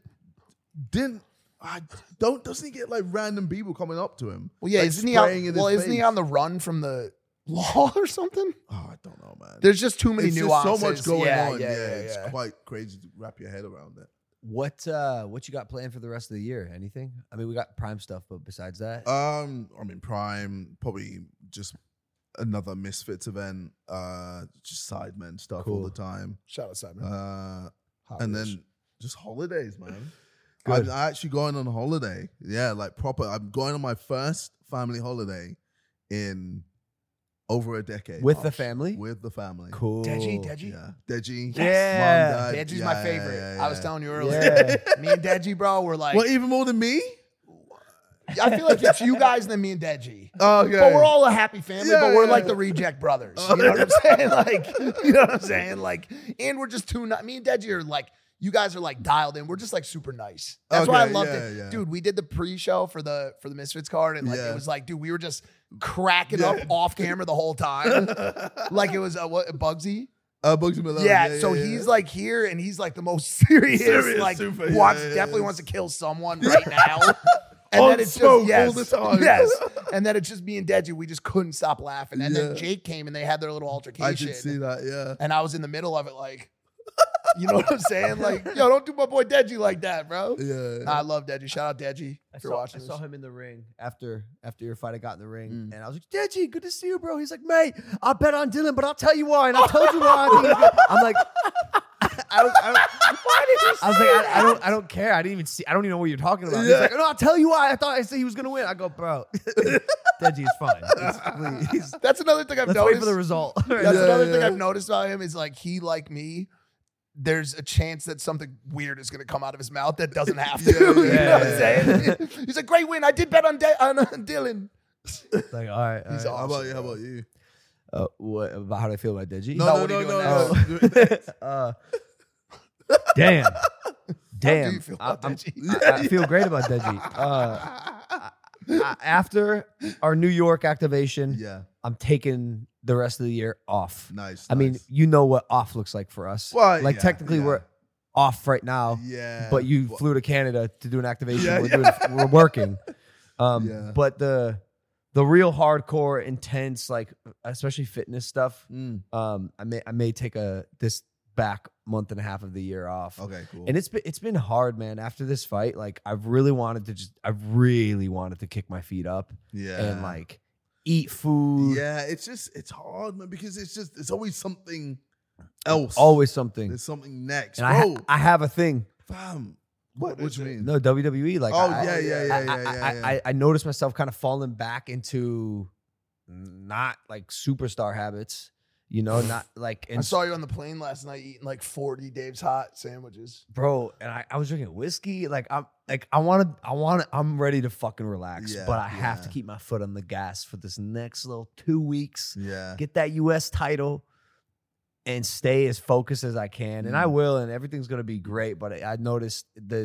doesn't he get like random people coming up to him? Well, yeah, like, isn't he spraying in his isn't he face? on the run from the law or something? Oh, I don't know, man. There's just too many It's just nuances. so much going on. Yeah, It's quite crazy to wrap your head around it. What you got planned for the rest of the year? Anything? I mean, we got Prime stuff, but besides that, I mean, Prime, probably just another Misfits event, just Sidemen stuff all the time. Shout out Simon. And then just holidays, man. Good. I'm actually going on holiday. Yeah, like proper. I'm going on my first family holiday in over a decade. with the family. With the family. Cool. Deji. Yeah. Deji. Yeah. Mom, Dad. Deji's my favorite. yeah. I was telling you earlier. Me and Deji, bro, we're like, What, even more than me? I feel like it's you guys and then me and Deji. Okay. But we're all a happy family, Yeah, but we're yeah, like yeah. the reject brothers. You know what I'm saying? Like, you know what I'm saying? Like, and we're just me and Deji are like, you guys are like dialed in. We're just like super nice. That's why I Okay, loved yeah, it. yeah. Dude, we did the pre-show for the Misfits card, and like Yeah. it was like, dude, we were just cracking up off camera the whole time. Like it was Bugsy. Bugsy Malone. Yeah, so he's like here and he's like the most serious like super, definitely wants to kill someone right now. And On then it's smoke just all the time. Yes. And then it's just me and Deji. We just couldn't stop laughing. And then Yeah. Jake came and they had their little altercation. I did see that, yeah. And I was in the middle of it, like, you know what I'm saying? Like, yo, don't do my boy Deji like that, bro. Yeah. Nah, I love Deji. Shout out Deji I if you're watching I saw this. him in the ring after your fight. I got in the ring, and I was like, Deji, good to see you, bro. He's like, mate, I bet on Dylan, but I'll tell you why. And I told you why. I think he's good. I'm like, I don't care. I didn't even see. I don't even know what you're talking about. He's like, no, I'll tell you why. I said he was gonna win. I go, bro, Deji is fine. Please, That's another thing I've let's noticed. wait for the result. That's another thing I've noticed about him is like he, like me, there's a chance that something weird is going to come out of his mouth that doesn't have to. You know what I'm saying? He's a great win. I did bet on Dylan. Like, all right. He's How awesome. about you? What about how do I feel about Deji? No, what are you no, doing no. Damn. How Damn. do you feel about Deji? I feel great about Deji. After our New York activation, Yeah. I'm taking the rest of the year off. Nice. I mean, you know what off looks like for us. Well, like yeah, technically yeah. we're off right now, yeah. but you flew to Canada to do an activation. Yeah, We're working. Yeah. But the real hardcore, intense, like especially fitness stuff, I may take this back month and a half of the year off. Okay, cool. And it's been hard, man. After this fight, like I really wanted to kick my feet up Yeah. and like eat food. Yeah, it's hard, man, because it's always something else. Always something. There's something next, And bro. I have a thing. Fam, what do you mean? No, WWE. Like, Oh, yeah. I noticed myself kind of falling back into not like superstar habits, you know, not like. I saw you on the plane last night eating like 40 Dave's Hot sandwiches. Bro, and I was drinking whiskey. I'm ready to fucking relax, Yeah, but I have yeah. to keep my foot on the gas for this next little 2 weeks. Yeah. Get that US title and stay as focused as I can. And I will, and everything's gonna be great. But I noticed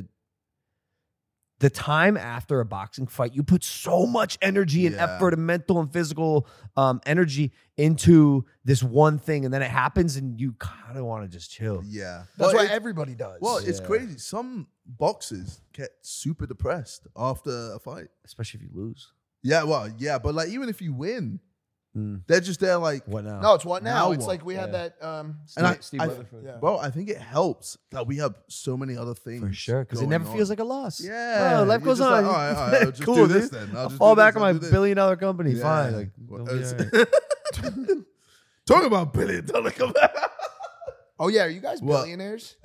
the time after a boxing fight, you put so much energy and Yeah. effort and mental and physical energy into this one thing, and then it happens, and you kind of want to just chill. Yeah. That's But what it- everybody does. Well, it's Yeah. crazy. Some boxers get super depressed after a fight. Especially if you lose. Yeah, well, yeah, but like even if you win, Mm. they're just there like, What now? no, it's what now? Now It's what? like we had Yeah. that. and Steve I, Weatherford. Yeah. bro, I think it helps that we have so many other things For sure, because it going never on. feels like a loss. Yeah, Oh, life you're goes just on. like, all right, I'll just Cool, do this dude. then. I'll just fall do back this, on I'll my do this. billion-dollar company. Yeah. Fine. Like, Well, it'll be it's- all right. Talk about billion-dollar company. Oh yeah, are you guys What? billionaires?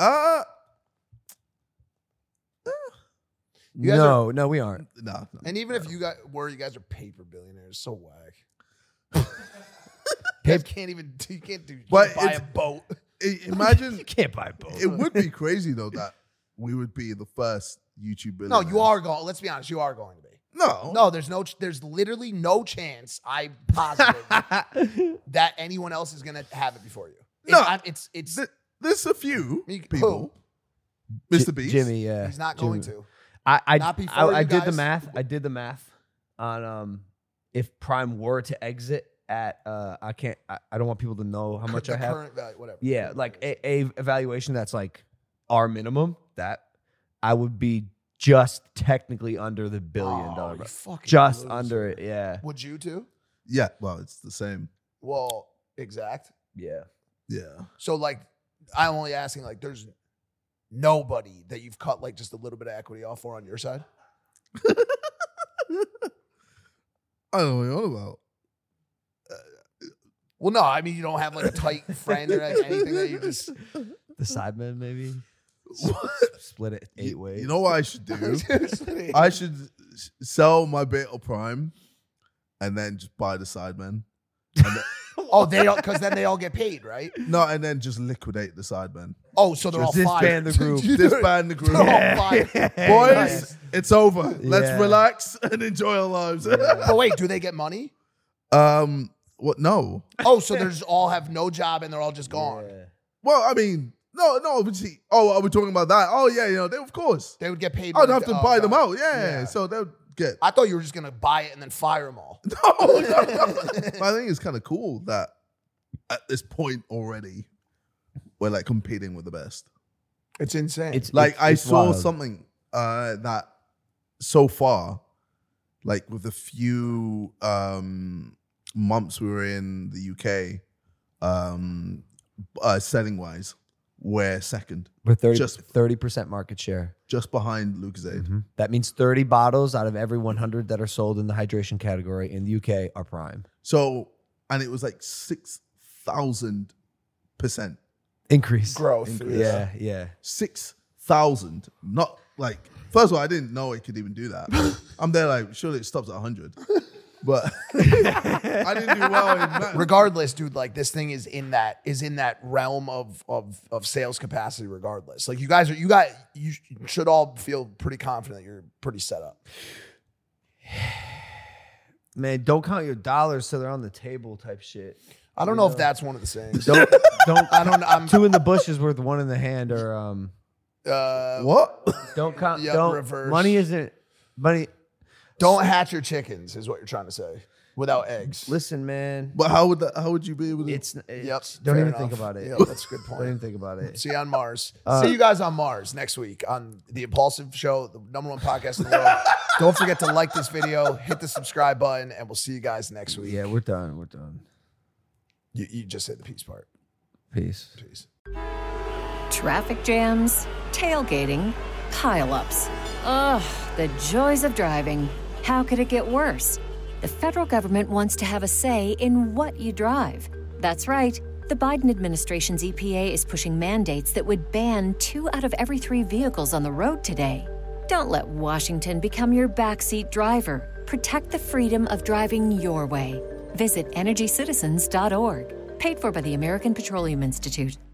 You guys no, we aren't. No. And even if you guys are paper billionaires. So whack. You guys can't even. You can't do. But buy a it's- boat. Imagine You can't buy both. it would be crazy though that we would be the first YouTube No, billionaires. you are going. Let's be honest. You are going to be. No, No, there's literally no chance. I'm positive that anyone else is gonna have it before you. No. It's There's a few Me- people. Mr. Beast, Jimmy, yeah. he's not going Jimmy. to. I Not before I you did the guys. math. I did the math on if Prime were to exit at I don't want people to know how much the I have. current value, whatever. Yeah, like a evaluation that's like our minimum, that I would be just technically under the $1 billion. Oh, you fucking Just loser. under it, yeah. Would you too? yeah, well, it's the same. Well, exact. Yeah. Yeah, So like, I'm only asking like, there's nobody that you've cut like just a little bit of equity off for on your side. I don't know what you're on about. Well, no, I mean you don't have like a tight friend or like anything that you just. The Sidemen maybe split it 8 ways. You know what I should do? I should sell my Beta Prime and then just buy the Sidemen. And then, Oh, they don't, because then they all get paid, right? no, and then just liquidate the Sidemen. Oh, so they're all Just fired. disband the group. Disband the group. They're all fired. Boys, Nice. it's over. Let's Yeah. relax and enjoy our lives. But wait, do they get money? What? No. Oh, so there's all have no job and they're all just gone. Yeah. Well, I mean, no. Obviously. Oh, are we talking about that? Oh, yeah. You know, they, of course. They would get paid. I'd when have they- to oh, buy them God. out. Yeah. So they would get. I thought you were just gonna buy it and then fire them all. No. But I think it's kind of cool that at this point already, we're like competing with the best. It's insane. It's Like I it's saw wild. something that so far, like with a few months we were in the UK, selling wise, we're second, with 30% market share. just behind Lucozade. That means 30 bottles out of every 100 that are sold in the hydration category in the UK are Prime. So, and it was like 6,000%. Increase. growth. Yeah. 6,000. Not like, first of all, I didn't know it could even do that. I'm there like, surely it stops at 100. But I didn't do well in that. Regardless, dude, like this thing is in that realm of sales capacity. Regardless, like you should all feel pretty confident that you're pretty set up. Man, don't count your dollars till they're on the table type shit. I don't know if that's one of the sayings. Don't I don't. I'm. two in the bushes worth one in the hand, or What? don't count. Yeah, don't reverse. money isn't money. Don't hatch your chickens, is what you're trying to say, without eggs. Listen, man, But how would you be able to? it's Yep. don't fair even think enough. about it. Yep, that's a good Don't point. even think about it. See you on Mars. See you guys on Mars next week on The Impulsive Show, the #1 podcast in the world. Don't forget to like this video, hit the subscribe button, and we'll see you guys next week. Yeah, we're done. We're done. You just said the peace part. Peace. Peace. Traffic jams, tailgating, pileups. Ugh, the joys of driving. How could it get worse? The federal government wants to have a say in what you drive. That's right. The Biden administration's EPA is pushing mandates that would ban 2 out of every 3 vehicles on the road today. Don't let Washington become your backseat driver. Protect the freedom of driving your way. Visit EnergyCitizens.org. Paid for by the American Petroleum Institute.